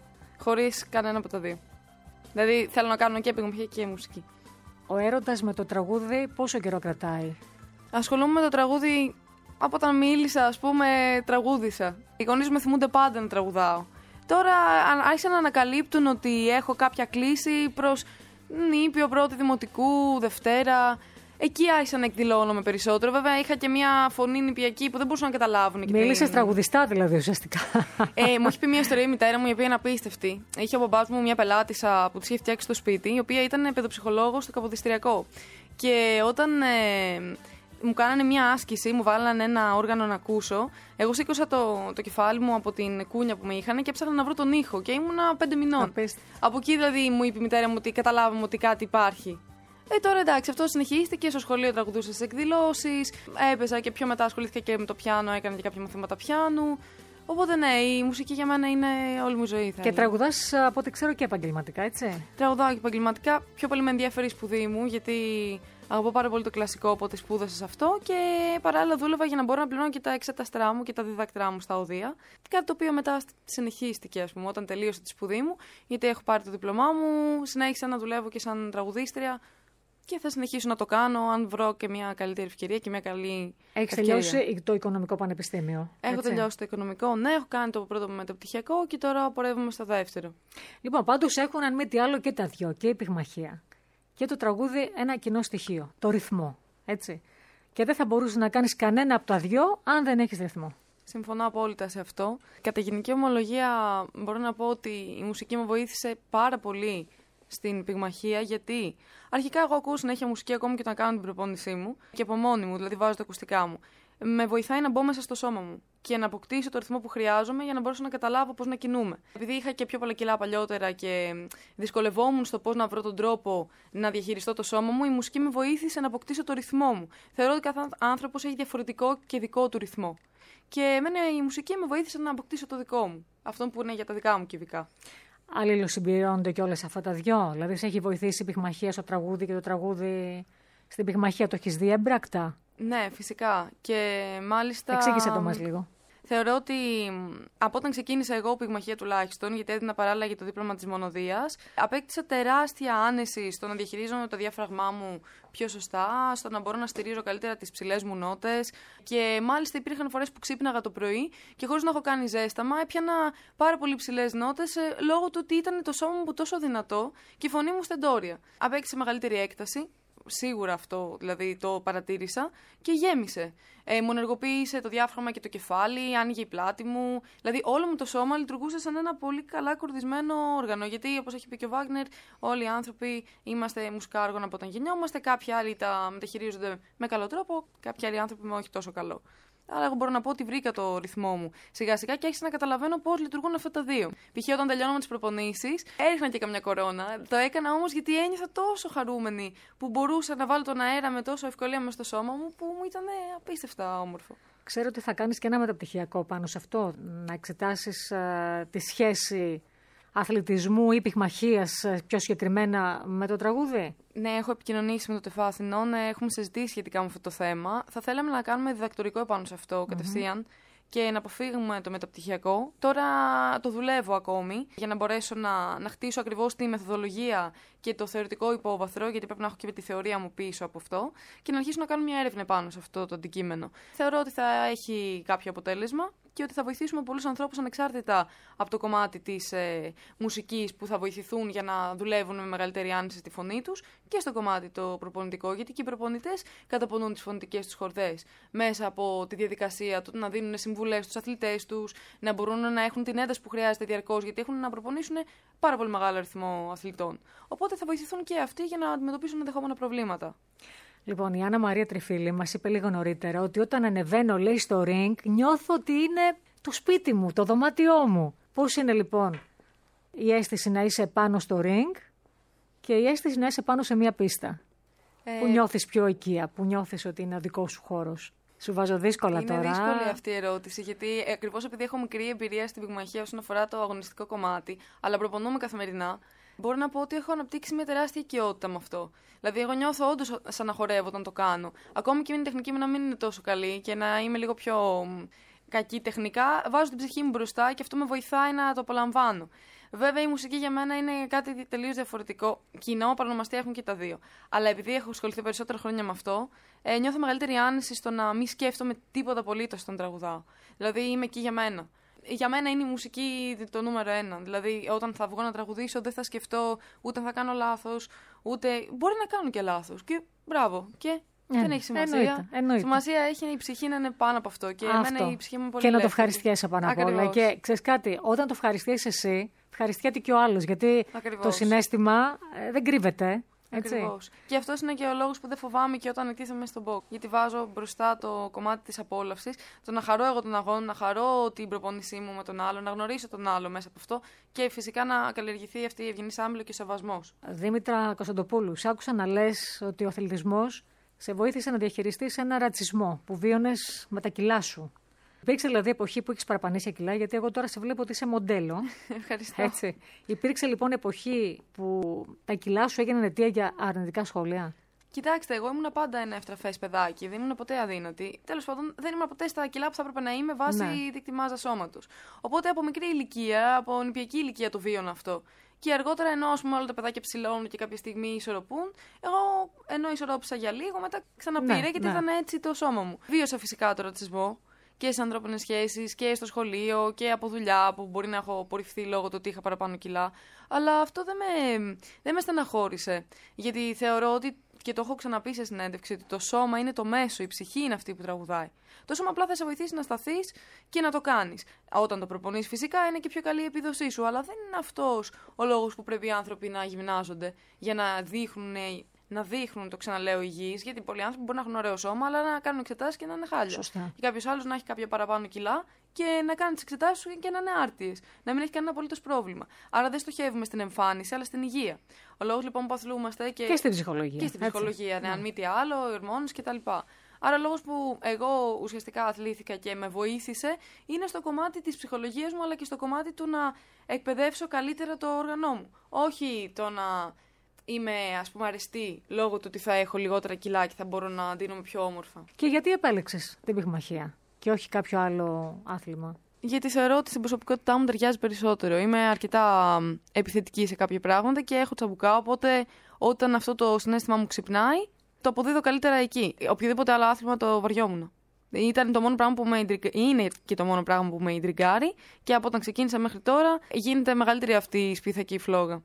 χωρίς κανένα από τα δύο. Δηλαδή θέλω να κάνω και πυγμαχία και μουσική. Ο έρωτας με το τραγούδι πόσο καιρό κρατάει? Ασχολούμαι με το τραγούδι από όταν μίλησα, ας πούμε, τραγούδισα. Οι γονείς με θυμούνται πάντα να τραγουδάω. Τώρα άρχισαν να ανακαλύπτουν ότι έχω κάποια κλίση προς νήπιο, πρώτη δημοτικού, Δευτέρα. Εκεί άρχισα να εκδηλώνομαι περισσότερο. Βέβαια είχα και μια φωνή νηπιακή που δεν μπορούσαν να καταλάβουν. Μίλησες τραγουδιστά δηλαδή ουσιαστικά. Ε, μου έχει πει μια ιστορία η μητέρα μου η οποία είναι απίστευτη. Είχε ο μπαμπάς μου μια πελάτησα που της είχε φτιάξει στο σπίτι, η οποία ήταν παιδοψυχολόγος στο Καποδιστριακό. Και όταν ε, μου κάνανε μια άσκηση, μου βάλανε ένα όργανο να ακούσω. Εγώ σήκωσα το, το κεφάλι μου από την κούνια που με είχαν και έψαχνα να βρω τον ήχο. Και ήμουνα πέντε μηνών. Απέστη. Από εκεί δηλαδή μου είπε η μητέρα μου ότι καταλάβαμε ότι κάτι υπάρχει. Ε, τώρα εντάξει, αυτό συνεχίστηκε. Στο σχολείο τραγουδούσα στις εκδηλώσεις. Έπαιζα και πιο μετά ασχολήθηκα και με το πιάνο, έκανα και κάποια μαθήματα πιάνου. Οπότε ναι, η μουσική για μένα είναι όλη μου ζωή. Θα και τραγουδάς από ό,τι ξέρω και επαγγελματικά, έτσι. Τραγουδάω και επαγγελματικά. Πιο πολύ με ενδιαφέρει η σπουδή μου, γιατί αγαπώ πάρα πολύ το κλασικό, οπότε σπούδασα σε αυτό και παράλληλα δούλευα για να μπορώ να πληρώνω και τα εξεταστρά μου και τα διδακτρά μου στα οδεία. Κάτι το οποίο μετά συνεχίστηκε, ας πούμε, όταν τελείωσα τη σπουδή μου, γιατί έχω πάρει το δίπλωμά μου, συνέχισα να δουλεύω και σαν τραγουδίστρια. Και θα συνεχίσω να το κάνω αν βρω και μια καλύτερη ευκαιρία και μια καλή. Έχεις τελειώσει το Οικονομικό Πανεπιστήμιο? Έχω έτσι? τελειώσει το Οικονομικό, ναι, έχω κάνει το πρώτο μεταπτυχιακό και τώρα πορεύομαι στο δεύτερο. Λοιπόν, πάντως έχουν αν μη τι άλλο και τα δυο, και η πυγμαχία και το τραγούδι ένα κοινό στοιχείο, το ρυθμό, έτσι. Και δεν θα μπορούσε να κάνεις κανένα από τα δυο αν δεν έχεις ρυθμό. Συμφωνώ απόλυτα σε αυτό. Κατά γενική ομολογία μπορώ να πω ότι η μουσική μου βοήθησε πάρα πολύ στην πυγμαχία, γιατί αρχικά εγώ ακούω συνέχεια μουσική ακόμη και όταν κάνω την προπόνησή μου και από μόνη μου, δηλαδή βάζω τα ακουστικά μου. Με βοηθάει να μπω μέσα στο σώμα μου και να αποκτήσω το ρυθμό που χρειάζομαι για να μπορέσω να καταλάβω πώς να κινούμε. Επειδή είχα και πιο πολλά κιλά παλιότερα και δυσκολευόμουν στο πώς να βρω τον τρόπο να διαχειριστώ το σώμα μου, η μουσική με βοήθησε να αποκτήσω το ρυθμό μου. Θεωρώ ότι κάθε άνθρωπος έχει διαφορετικό και δικό του ρυθμό. Και εμένα η μουσική με βοήθησε να αποκτήσω το δικό μου. Αυτό που είναι για τα δικά μου κυβικά. Αλληλοσυμπληρώνονται και όλες αυτά τα δυο. Δηλαδή, σε έχει βοηθήσει η πυγμαχία στο τραγούδι και το τραγούδι στην πυγμαχία το έχεις δει έμπρακτα? Ναι, φυσικά. Και μάλιστα. Εξήγησε το μας λίγο. Θεωρώ ότι από όταν ξεκίνησα εγώ πυγμαχία τουλάχιστον, γιατί έδινα παράλληλα για το δίπλωμα της μονοδείας, απέκτησα τεράστια άνεση στο να διαχειρίζομαι το διάφραγμά μου πιο σωστά, στο να μπορώ να στηρίζω καλύτερα τις ψηλές μου νότες. Και μάλιστα υπήρχαν φορές που ξύπναγα το πρωί και χωρίς να έχω κάνει ζέσταμα, έπιανα πάρα πολύ ψηλές νότες λόγω του ότι ήταν το σώμα μου τόσο δυνατό και η φωνή μου στεντόρια. Απέκτησε μεγαλύτερη έκταση. σίγουρα αυτό δηλαδή το παρατήρησα και γέμισε. Ε, μου ενεργοποίησε το διάφραγμα και το κεφάλι, άνοιγε η πλάτη μου. Δηλαδή όλο μου το σώμα λειτουργούσε σαν ένα πολύ καλά κορδισμένο όργανο. Γιατί όπως έχει πει και ο Βάγνερ, όλοι οι άνθρωποι είμαστε μουσικά όργανα από όταν γεννιόμαστε. Κάποιοι άλλοι τα μεταχειρίζονται με καλό τρόπο, κάποιοι άλλοι άνθρωποι με όχι τόσο καλό. Αλλά εγώ μπορώ να πω ότι βρήκα το ρυθμό μου σιγά σιγά και άρχισα να καταλαβαίνω πώς λειτουργούν αυτά τα δύο. Π.χ. όταν τελειώναμε τις προπονήσεις, έριχνα και καμιά κορώνα. Το έκανα όμως γιατί ένιωθα τόσο χαρούμενη που μπορούσα να βάλω τον αέρα με τόσο ευκολία μες στο σώμα μου που μου ήταν απίστευτα όμορφο. Ξέρω ότι θα κάνεις και ένα μεταπτυχιακό πάνω σε αυτό, να εξετάσεις α, τη σχέση αθλητισμού ή πυγμαχίας πιο συγκεκριμένα με το τραγούδι. Ναι, έχω επικοινωνήσει με το ΤΕΦΑ Αθηνών, έχουμε συζητήσει σχετικά με αυτό το θέμα. Θα θέλαμε να κάνουμε διδακτορικό επάνω σε αυτό mm-hmm. κατευθείαν και να αποφύγουμε το μεταπτυχιακό. Τώρα το δουλεύω ακόμη για να μπορέσω να, να χτίσω ακριβώς τη μεθοδολογία και το θεωρητικό υπόβαθρο, γιατί πρέπει να έχω και τη θεωρία μου πίσω από αυτό, και να αρχίσω να κάνω μια έρευνα πάνω σε αυτό το αντικείμενο. Θεωρώ ότι θα έχει κάποιο αποτέλεσμα και ότι θα βοηθήσουμε πολλούς ανθρώπους ανεξάρτητα από το κομμάτι της ε, μουσικής που θα βοηθηθούν για να δουλεύουν με μεγαλύτερη άνεση στη φωνή τους και στο κομμάτι το προπονητικό, γιατί και οι προπονητές καταπονούν τις φωνητικές τους χορδές μέσα από τη διαδικασία του να δίνουν συμβουλές στους αθλητές τους, να μπορούν να έχουν την ένταση που χρειάζεται διαρκώς, γιατί έχουν να προπονήσουν πάρα πολύ μεγάλο αριθμό αθλητών. Οπότε θα βοηθηθούν και αυτοί για να αντιμετωπίσουν ενδεχόμενα προβλήματα. Λοιπόν, η Άννα Μαρία Τριφίλη μας είπε λίγο νωρίτερα ότι όταν ανεβαίνω, λέει, στο ring, νιώθω ότι είναι το σπίτι μου, το δωμάτιό μου. Πώς είναι λοιπόν η αίσθηση να είσαι πάνω στο ring και η αίσθηση να είσαι πάνω σε μια πίστα, ε... που νιώθεις πιο οικία, που νιώθεις ότι είναι ο δικός σου χώρος? Σου βάζω δύσκολα είναι τώρα. Είναι δύσκολη αυτή η ερώτηση, γιατί ακριβώς επειδή έχω μικρή εμπειρία στην πυγμαχία όσον αφορά το αγωνιστικό κομμάτι, αλλά προπονούμε καθημερινά, μπορώ να πω ότι έχω αναπτύξει μια τεράστια οικειότητα με αυτό. Δηλαδή, εγώ νιώθω όντως σαν να χορεύω όταν το κάνω. Ακόμη και η τεχνική μου να μην είναι τόσο καλή και να είμαι λίγο πιο κακή τεχνικά, βάζω την ψυχή μου μπροστά και αυτό με βοηθάει να το απολαμβάνω. Βέβαια, η μουσική για μένα είναι κάτι τελείως διαφορετικό. Κοινό παρονομαστή έχουν και τα δύο. Αλλά επειδή έχω ασχοληθεί περισσότερα χρόνια με αυτό, ε, νιώθω μεγαλύτερη άνεση στο να μην σκέφτομαι τίποτα απολύτως όταν τραγουδάω. Δηλαδή, είμαι εκεί για μένα. Για μένα είναι η μουσική το νούμερο ένα. Δηλαδή, όταν θα βγω να τραγουδήσω, δεν θα σκεφτώ ούτε θα κάνω λάθος, ούτε. Μπορεί να κάνω και λάθος. Και μπράβο. Και ε, δεν έχει σημασία. Εννοείται, εννοείται. Σημασία έχει η ψυχή να είναι πάνω από αυτό. Και αυτό. Εμένα η ψυχή μου είναι πολύ και ελεύθερη. Να το ευχαριστιέσαι πάνω απ' όλα. Και ξέρεις κάτι, όταν το ευχαριστιέσαι εσύ, ευχαριστιέται και ο άλλος. Γιατί Ακριβώς. το συναίσθημα ε, δεν κρύβεται. Ακριβώς. Και αυτό είναι και ο λόγος που δεν φοβάμαι και όταν εκτίθεμαι στον μποκ. Γιατί βάζω μπροστά το κομμάτι της απόλαυσης, το να χαρώ εγώ τον αγώνα, να χαρώ την προπόνησή μου με τον άλλο, να γνωρίσω τον άλλο μέσα από αυτό και φυσικά να καλλιεργηθεί αυτή η ευγενής άμυλο και ο σεβασμός. Δήμητρα Κωνσταντοπούλου, σ' άκουσα να λες ότι ο αθλητισμός σε βοήθησε να διαχειριστείς ένα ρατσισμό που βίωνες με τα κιλά σου. Υπήρξε δηλαδή εποχή που έχεις παραπανήσει κιλά, γιατί εγώ τώρα σε βλέπω ότι είσαι μοντέλο. Ευχαριστώ. Έτσι. Υπήρξε λοιπόν εποχή που τα κιλά σου έγιναν αιτία για αρνητικά σχόλια? Κοιτάξτε, εγώ ήμουν πάντα ένα ευτραφές παιδάκι, δεν ήμουν ποτέ αδύνατη. Τέλος πάντων, δεν ήμουν ποτέ στα κιλά που θα έπρεπε να είμαι βάσει ναι. δείκτη μάζας σώματος. Οπότε από μικρή ηλικία, από νηπιακή ηλικία το βίωνα αυτό. Και αργότερα, ενώ ας πούμε, όλα τα παιδάκια ψηλώνουν και κάποια στιγμή ισορροπούν, εγώ ενώ ισορρόπησα για λίγο, μετά ξαναπήρε ναι, γιατί ναι. ήταν έτσι το σώμα μου. Βίωσα φυσικά το ρατσισμό. Και σε ανθρώπινες σχέσεις και στο σχολείο και από δουλειά που μπορεί να έχω απορριφθεί λόγω του ότι είχα παραπάνω κιλά. Αλλά αυτό δεν με, δεν με στεναχώρησε. Γιατί θεωρώ ότι, και το έχω ξαναπεί σε συνέντευξη, ότι το σώμα είναι το μέσο, η ψυχή είναι αυτή που τραγουδάει. Το σώμα απλά θα σε βοηθήσει να σταθείς και να το κάνεις. Όταν το προπονείς, φυσικά είναι και πιο καλή η επίδοσή σου. Αλλά δεν είναι αυτός ο λόγος που πρέπει οι άνθρωποι να γυμνάζονται για να δείχνουν. Να δείχνουν, το ξαναλέω, υγιείς, γιατί πολλοί άνθρωποι μπορεί να έχουν ωραίο σώμα, αλλά να κάνουν εξετάσεις και να είναι χάλια. Σωστά. Και κάποιος άλλος να έχει κάποια παραπάνω κιλά και να κάνει τις εξετάσεις σου και να είναι άρτιες. Να μην έχει κανένα απολύτως πρόβλημα. Άρα δεν στοχεύουμε στην εμφάνιση, αλλά στην υγεία. Ο λόγος λοιπόν που αθλούμαστε και. Και στην ψυχολογία. Και στην ψυχολογία, ναι, αν μη τι άλλο, ορμόνες κτλ. Άρα ο λόγος που εγώ ουσιαστικά αθλήθηκα και με βοήθησε είναι στο κομμάτι της ψυχολογίας μου, αλλά και στο κομμάτι του να εκπαιδεύσω καλύτερα το όργανό μου. Όχι το να. Είμαι, ας πούμε, αρεστή λόγω του ότι θα έχω λιγότερα κιλά και θα μπορώ να ντύνομαι πιο όμορφα. Και γιατί επέλεξες την πυγμαχία και όχι κάποιο άλλο άθλημα? Γιατί θεωρώ ότι στην προσωπικότητά μου ταιριάζει περισσότερο. Είμαι αρκετά επιθετική σε κάποια πράγματα και έχω τσαμπουκά, οπότε όταν αυτό το συναίσθημα μου ξυπνάει, το αποδίδω καλύτερα εκεί. Οποιοδήποτε άλλο άθλημα το βαριόμουν. Ήταν το μόνο πράγμα που με ιντρικ... Είναι και το μόνο πράγμα που με ιντριγκάρει και από όταν ξεκίνησα μέχρι τώρα γίνεται μεγαλύτερη αυτή η σπίθακη φλόγα.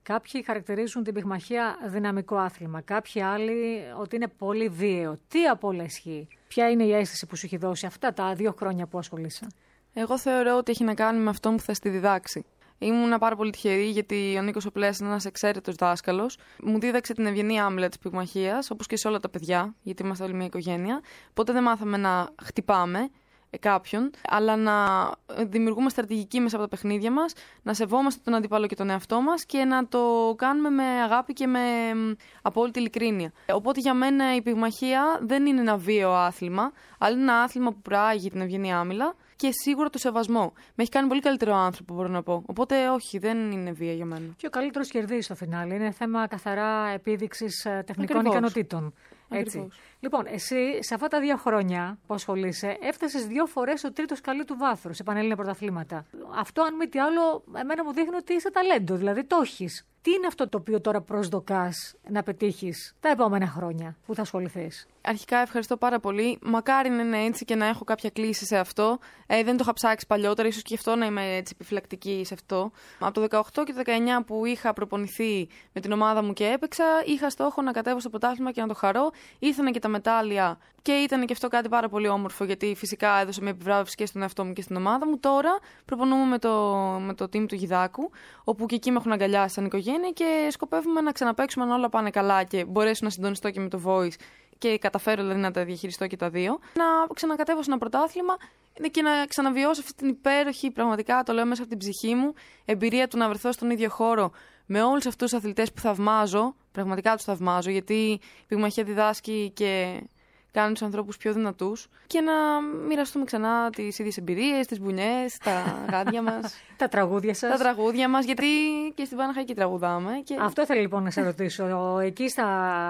Κάποιοι χαρακτηρίζουν την πυγμαχία δυναμικό άθλημα. Κάποιοι άλλοι ότι είναι πολύ βίαιο. Τι από όλα ισχύει? Ποια είναι η αίσθηση που σου έχει δώσει αυτά τα δύο χρόνια που ασχολείσαι? Εγώ θεωρώ ότι έχει να κάνει με αυτό που θα στη διδάξει. Ήμουν πάρα πολύ τυχερή γιατί ο Νίκος ο Πλέας είναι ένας εξαίρετος δάσκαλος. Μου δίδαξε την ευγενή άμυλα της πυγμαχίας, όπως και σε όλα τα παιδιά, γιατί είμαστε όλοι μια οικογένεια. Ποτέ δεν μάθαμε να χτυπάμε κάποιον, αλλά να δημιουργούμε στρατηγική μέσα από τα παιχνίδια μας, να σεβόμαστε τον αντίπαλο και τον εαυτό μας και να το κάνουμε με αγάπη και με απόλυτη ειλικρίνεια. Οπότε για μένα η πυγμαχία δεν είναι ένα βίαιο άθλημα, αλλά είναι ένα άθλημα που προάγει την ευγενή άμυλα και σίγουρα το σεβασμό. Με έχει κάνει πολύ καλύτερο άνθρωπο, μπορώ να πω. Οπότε όχι, δεν είναι βία για μένα. Και ο καλύτερος κερδίζει στο φινάλι. Είναι θέμα καθαρά επίδειξης τεχνικών Ακριβώς. ικανοτήτων. Έτσι. Ακριβώς. Λοιπόν, εσύ σε αυτά τα δύο χρόνια που ασχολείσαι, έφτασες δύο φορές στο τρίτο σκαλί του βάθρου σε πανελλήνια πρωταθλήματα. Αυτό, αν μη τι άλλο, εμένα μου δείχνει ότι είσαι ταλέντο, δηλαδή το έχεις. Τι είναι αυτό το οποίο τώρα προσδοκάς να πετύχεις τα επόμενα χρόνια που θα ασχοληθείς? Αρχικά ευχαριστώ πάρα πολύ. Μακάρι να είναι έτσι και να έχω κάποια κλίση σε αυτό. Ε, δεν το είχα ψάξει παλιότερα, ίσως και αυτό να είμαι έτσι επιφυλακτική σε αυτό. Από το δεκαοκτώ και το δεκαεννιά που είχα προπονηθεί με την ομάδα μου και έπαιξα, είχα στόχο να κατέβω στο πρωτάθλημα και να το χαρώ. Ήρθαν και τα μετάλλια και ήταν και αυτό κάτι πάρα πολύ όμορφο, γιατί φυσικά έδωσε μια επιβράβευση και στον εαυτό μου και στην ομάδα μου. Τώρα προπονούμε με το, με το team του Γιδάκου, όπου και εκεί με έχουν αγκαλιάσει σαν οικογένεια και σκοπεύουμε να ξαναπαίξουμε αν όλα πάνε καλά και μπορέσω να συντονιστώ και με το voice και καταφέρω δηλαδή να τα διαχειριστώ και τα δύο. Να ξανακατέβω σε ένα πρωτάθλημα και να ξαναβιώσω αυτή την υπέροχη, πραγματικά το λέω μέσα από την ψυχή μου, εμπειρία του να βρεθώ στον ίδιο χώρο με όλους αυτούς τους αθλητές που θαυμάζω, πραγματικά τους θαυμάζω, γιατί η πυγμαχία διδάσκει και κάνει τους ανθρώπους πιο δυνατούς, και να μοιραστούμε ξανά τις ίδιες εμπειρίες, τις μπουνιές, τα γάντια μας. Τα τραγούδια σας. Τα τραγούδια μας, γιατί και στην Παναχαϊκή τραγουδάμε. Και... Αυτό ήθελα λοιπόν να σε ρωτήσω. Εκεί στα...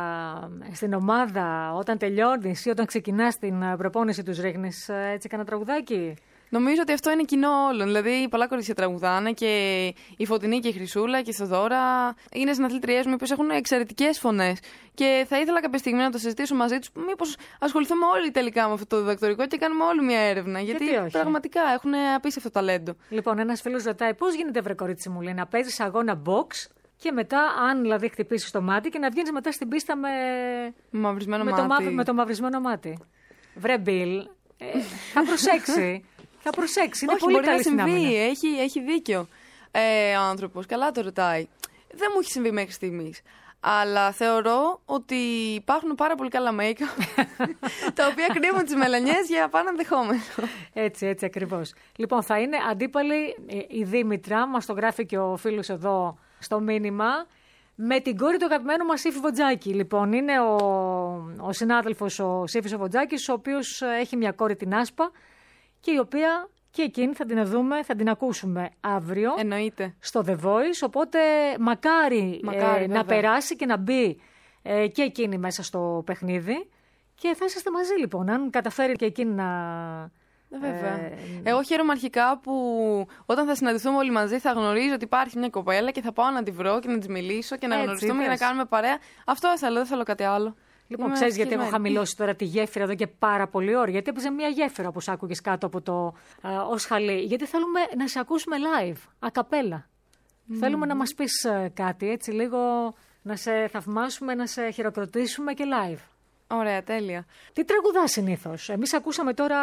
στην ομάδα, όταν τελειώνεις ή όταν ξεκινάς την προπόνηση, τους ρίχνεις έτσι κανένα τραγουδάκι? Νομίζω ότι αυτό είναι κοινό όλων. Δηλαδή, πολλά κορίτσια τραγουδάνε, και η Φωτεινή και η Χρυσούλα και η Θοδώρα είναι συναθλήτριές μου, οι οποίες έχουν εξαιρετικές φωνές. Και θα ήθελα κάποια στιγμή να το συζητήσω μαζί τους, μήπως ασχοληθούμε όλοι τελικά με αυτό το διδακτορικό και κάνουμε όλη μια έρευνα. Γιατί, γιατί πραγματικά έχουν απίστευτο ταλέντο. Λοιπόν, ένας φίλος ρωτάει πώς γίνεται, βρε κορίτσι μου, λέει, να παίζεις αγώνα box και μετά, αν δηλαδή χτυπήσεις το μάτι, και να βγαίνεις μετά στην πίστα με, μαυρισμένο με, μάτι. Το, μαύ... με το μαυρισμένο μάτι. Βρε Μπιλ, ε, θα προσέξει. Θα προσέξει, είναι Όχι, πολύ μπορεί καλή να στην άμυνα. συμβεί, έχει, έχει δίκιο ε, ο άνθρωπος, καλά το ρωτάει. Δεν μου έχει συμβεί μέχρι στιγμής. Αλλά θεωρώ ότι υπάρχουν πάρα πολύ καλά make-up τα οποία κρύβουν τις μελανιές για πάνω ενδεχόμενο. Έτσι, έτσι ακριβώς. Λοιπόν, θα είναι αντίπαλη η Δήμητρα, μας το γράφει και ο φίλος εδώ στο μήνυμα, με την κόρη του αγαπημένου μας Σύφη Βοντζάκη. Λοιπόν, είναι ο, ο συνάδελφος ο Σύφης ο Βοντζάκης, ο οποίος έχει μια κόρη, την Άσπα, και η οποία και εκείνη θα την δούμε, θα την ακούσουμε αύριο. Εννοείται. Στο The Voice, οπότε μακάρι, μακάρι ε, να περάσει και να μπει ε, και εκείνη μέσα στο παιχνίδι, και θα είσαστε μαζί λοιπόν, αν καταφέρει και εκείνη να... Βέβαια. Ε, Εγώ χαίρομαι αρχικά που όταν θα συναντηθούμε όλοι μαζί θα γνωρίζω ότι υπάρχει μια κοπέλα και θα πάω να τη βρω και να τη μιλήσω και να έτσι, γνωριστούμε πες. για να κάνουμε παρέα. Αυτό θέλω, δεν θέλω κάτι άλλο. Λοιπόν, ξέρεις γιατί έχω χαμηλώσει τώρα τη γέφυρα εδώ και πάρα πολύ ώρα? Γιατί έπαιζε μια γέφυρα, όπως άκουγες κάτω από το ε, ως χαλί. Γιατί θέλουμε να σε ακούσουμε live, ακαπέλα. Mm. Θέλουμε να μας πεις ε, κάτι, έτσι λίγο να σε θαυμάσουμε, να σε χειροκροτήσουμε και live. Ωραία, τέλεια. Τι τραγουδάς συνήθως? Εμείς ακούσαμε τώρα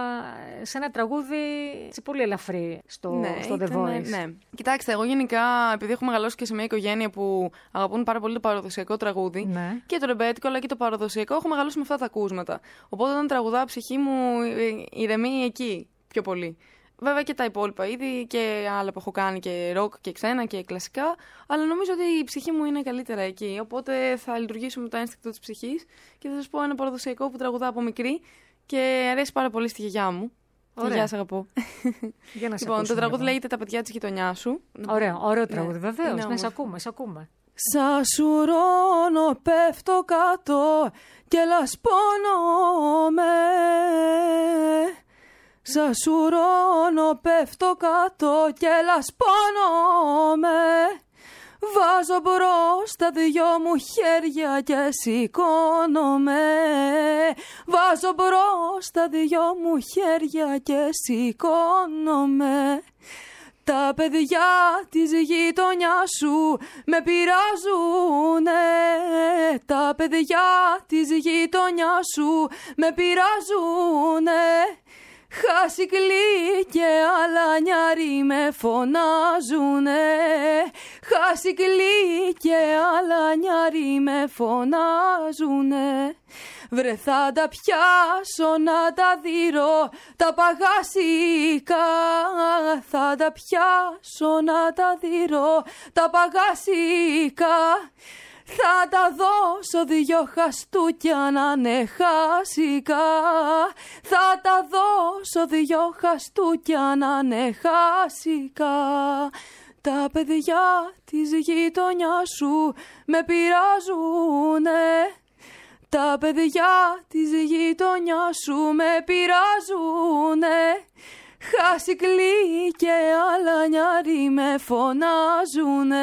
σε ένα τραγούδι έτσι, πολύ ελαφρύ στο, ναι, στο The ήταν, Voice. Ναι. Κοιτάξτε, εγώ γενικά, επειδή έχω μεγαλώσει και σε μια οικογένεια που αγαπούν πάρα πολύ το παραδοσιακό τραγούδι, ναι, και το ρεμπέτικο αλλά και το παραδοσιακό, έχω μεγαλώσει με αυτά τα ακούσματα. Οπότε όταν τραγουδάω, ψυχή μου ηρεμεί εκεί πιο πολύ. Βέβαια και τα υπόλοιπα είδη και άλλα που έχω κάνει, και ροκ και ξένα και κλασικά, αλλά νομίζω ότι η ψυχή μου είναι καλύτερα εκεί. Οπότε θα λειτουργήσω με το ένστικτο της ψυχής και θα σας πω ένα παραδοσιακό που τραγουδάω από μικρή και αρέσει πάρα πολύ στη γιαγιά μου. Ωραία. Γεια, σ' αγαπώ. Για να σε λοιπόν, το τραγούδι λοιπόν. λέγεται «Τα παιδιά της γειτονιάς σου». Ωραίο, ωραίο τραγούδι, ναι, βεβαίως. Ναι, σε ακούμε, σε ακούμε. Σα σουρώνω, πέφτω κάτω και λασπώνομαι. Σα σουρώνω, πέφτω κάτω και λασπώνομαι. Βάζω μπρος τα δυο μου χέρια και σηκώνομαι. Βάζω μπρος τα δυο μου χέρια και σηκώνομαι. Τα παιδιά της γειτονιάς σου με πειράζουνε. Τα παιδιά της γειτονιάς σου με πειράζουνε. Χασικλή και αλανιάρι με φωνάζουνε. Χασικλή και αλανιάρι με φωνάζουνε. Βρε θα τα πιάσω να τα δείρω τα παγάσικα. Θα τα πιάσω να τα δείρω τα παγάσικα. Θα τα δώσω δυο χαστούκια να είναι χάσικα. Θα τα δώσω δυο χαστούκια να είναι χάσικα. Τα παιδιά της γειτονιάς σου με πειράζουνε. Τα παιδιά της γειτονιάς σου με πειράζουνε. Χασικλή και αλανιάρι με φωνάζουνε.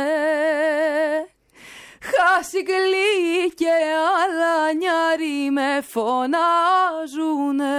Χασικλή και αλανιάρι με φωνάζουνε.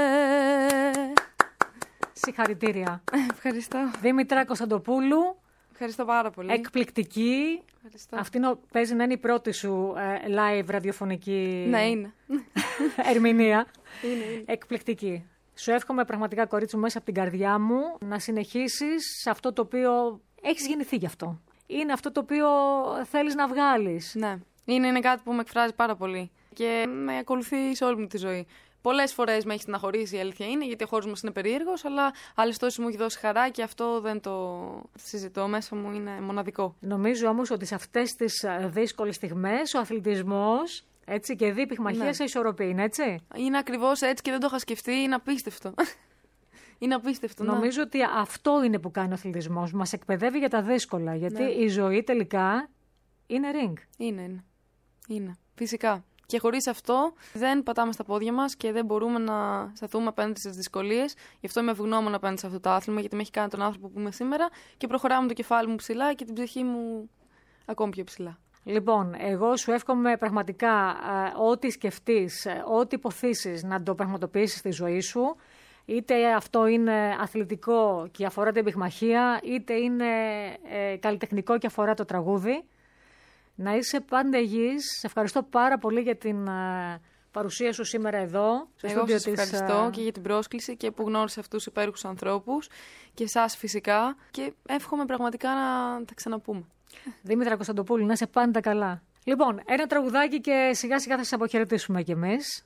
Συγχαρητήρια. Ευχαριστώ. Δήμητρα Κωνσταντοπούλου. Ευχαριστώ πάρα πολύ. Εκπληκτική. Ευχαριστώ. Αυτή νο, παίζει να είναι η πρώτη σου ε, live ραδιοφωνική Ναι, είναι. ερμηνεία. είναι, είναι. Εκπληκτική. Σου εύχομαι πραγματικά, κορίτσι μου, μέσα από την καρδιά μου να συνεχίσεις σε αυτό το οποίο έχεις γεννηθεί γι' αυτό. Είναι αυτό το οποίο θέλεις να βγάλεις. Ναι. Είναι, είναι κάτι που με εκφράζει πάρα πολύ και με ακολουθεί σε όλη μου τη ζωή. Πολλές φορές με έχει στεναχωρήσει, η αλήθεια είναι, γιατί ο χώρος μας είναι περίεργος, αλλά άλλες τόσες μου έχει δώσει χαρά και αυτό δεν το συζητώ. Μέσα μου είναι μοναδικό. Νομίζω όμως ότι σε αυτές τις δύσκολες στιγμές ο αθλητισμός, έτσι, και δει πυχμαχία Ναι. σε ισορροπία, είναι έτσι. Είναι ακριβώς έτσι και δεν το είχα σκεφτεί, είναι απίστευτο. Είναι απίστευτο. Νομίζω ναι. ότι αυτό είναι που κάνει ο αθλητισμός. Μας εκπαιδεύει για τα δύσκολα, γιατί Ναι. η ζωή τελικά είναι ring. Είναι, είναι. Είναι. Φυσικά. Και χωρίς αυτό δεν πατάμε στα πόδια μας και δεν μπορούμε να σταθούμε απέναντι στις δυσκολίες. Γι' αυτό είμαι ευγνώμων απέναντι σε αυτό το άθλημα, γιατί με έχει κάνει τον άνθρωπο που είμαι σήμερα και προχωράω με το κεφάλι μου ψηλά και την ψυχή μου ακόμη πιο ψηλά. Λοιπόν, εγώ σου εύχομαι πραγματικά ε, ό,τι σκεφτείς, ε, ό,τι υποθήσεις να το πραγματοποιήσεις στη ζωή σου. Είτε αυτό είναι αθλητικό και αφορά την πυχμαχία, είτε είναι ε, καλλιτεχνικό και αφορά το τραγούδι. Να είσαι πάντα υγιής. Σε ευχαριστώ πάρα πολύ για την ε, παρουσία σου σήμερα εδώ. Στο Εγώ σας της, ευχαριστώ ε, και για την πρόσκληση και που γνώρισα αυτούς τους υπέροχους ανθρώπους και εσάς φυσικά και εύχομαι πραγματικά να τα ξαναπούμε. Δήμητρα Κωνσταντοπούλου, να είσαι πάντα καλά. Λοιπόν, ένα τραγουδάκι και σιγά σιγά θα σας αποχαιρετήσουμε κι εμείς.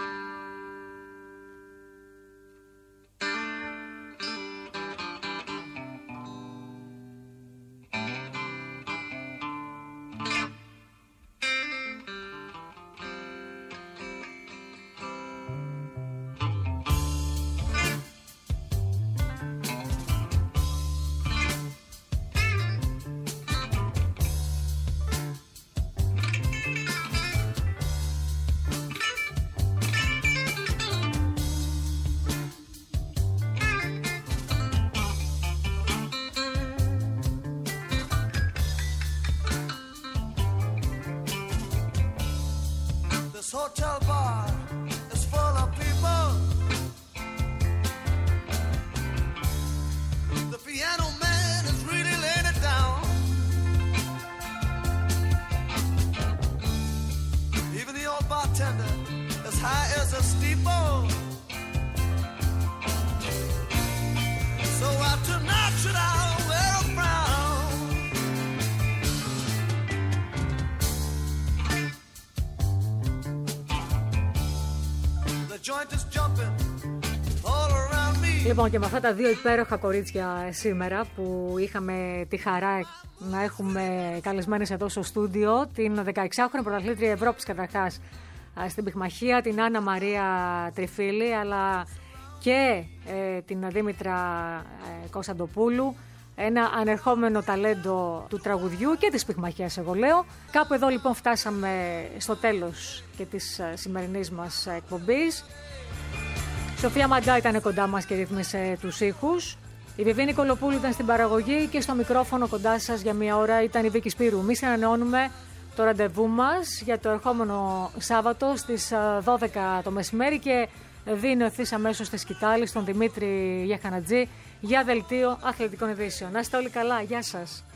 This hotel bar is full of people. The piano man is really laying it down. Even the old bartender, as high as a steeple. So why tonight should I wear a frown? The joint is jumping all around me. Λοιπόν, και με αυτά τα δύο υπέροχα κορίτσια σήμερα που είχαμε τη χαρά να έχουμε καλεσμένες εδώ στο στούντιο, την δεκαεξάχρονη πρωταθλήτρια Ευρώπης καταρχάς στην πυχμαχία, την Άννα Μαρία Τριφίλη, αλλά και ε, την Δήμητρα ε, Κωνσταντοπούλου, ένα ανερχόμενο ταλέντο του τραγουδιού και της πυχμαχίας, εγώ λέω. Κάπου εδώ λοιπόν φτάσαμε στο τέλος και της ε, σημερινής μας εκπομπής. Σοφία Μαντζά ήταν κοντά μας και ρύθμισε τους ήχους. Η Βιβί Νικολοπούλου ήταν στην παραγωγή και στο μικρόφωνο κοντά σας για μία ώρα ήταν η Βίκη Σπύρου. Εμείς ανανεώνουμε το ραντεβού μας για το ερχόμενο Σάββατο στις δώδεκα το μεσημέρι και δίνει ευθύς αμέσως στη σκητάλη στον Δημήτρη Γιαχανατζή για δελτίο αθλητικών ειδήσεων. Να είστε όλοι καλά. Γεια σας.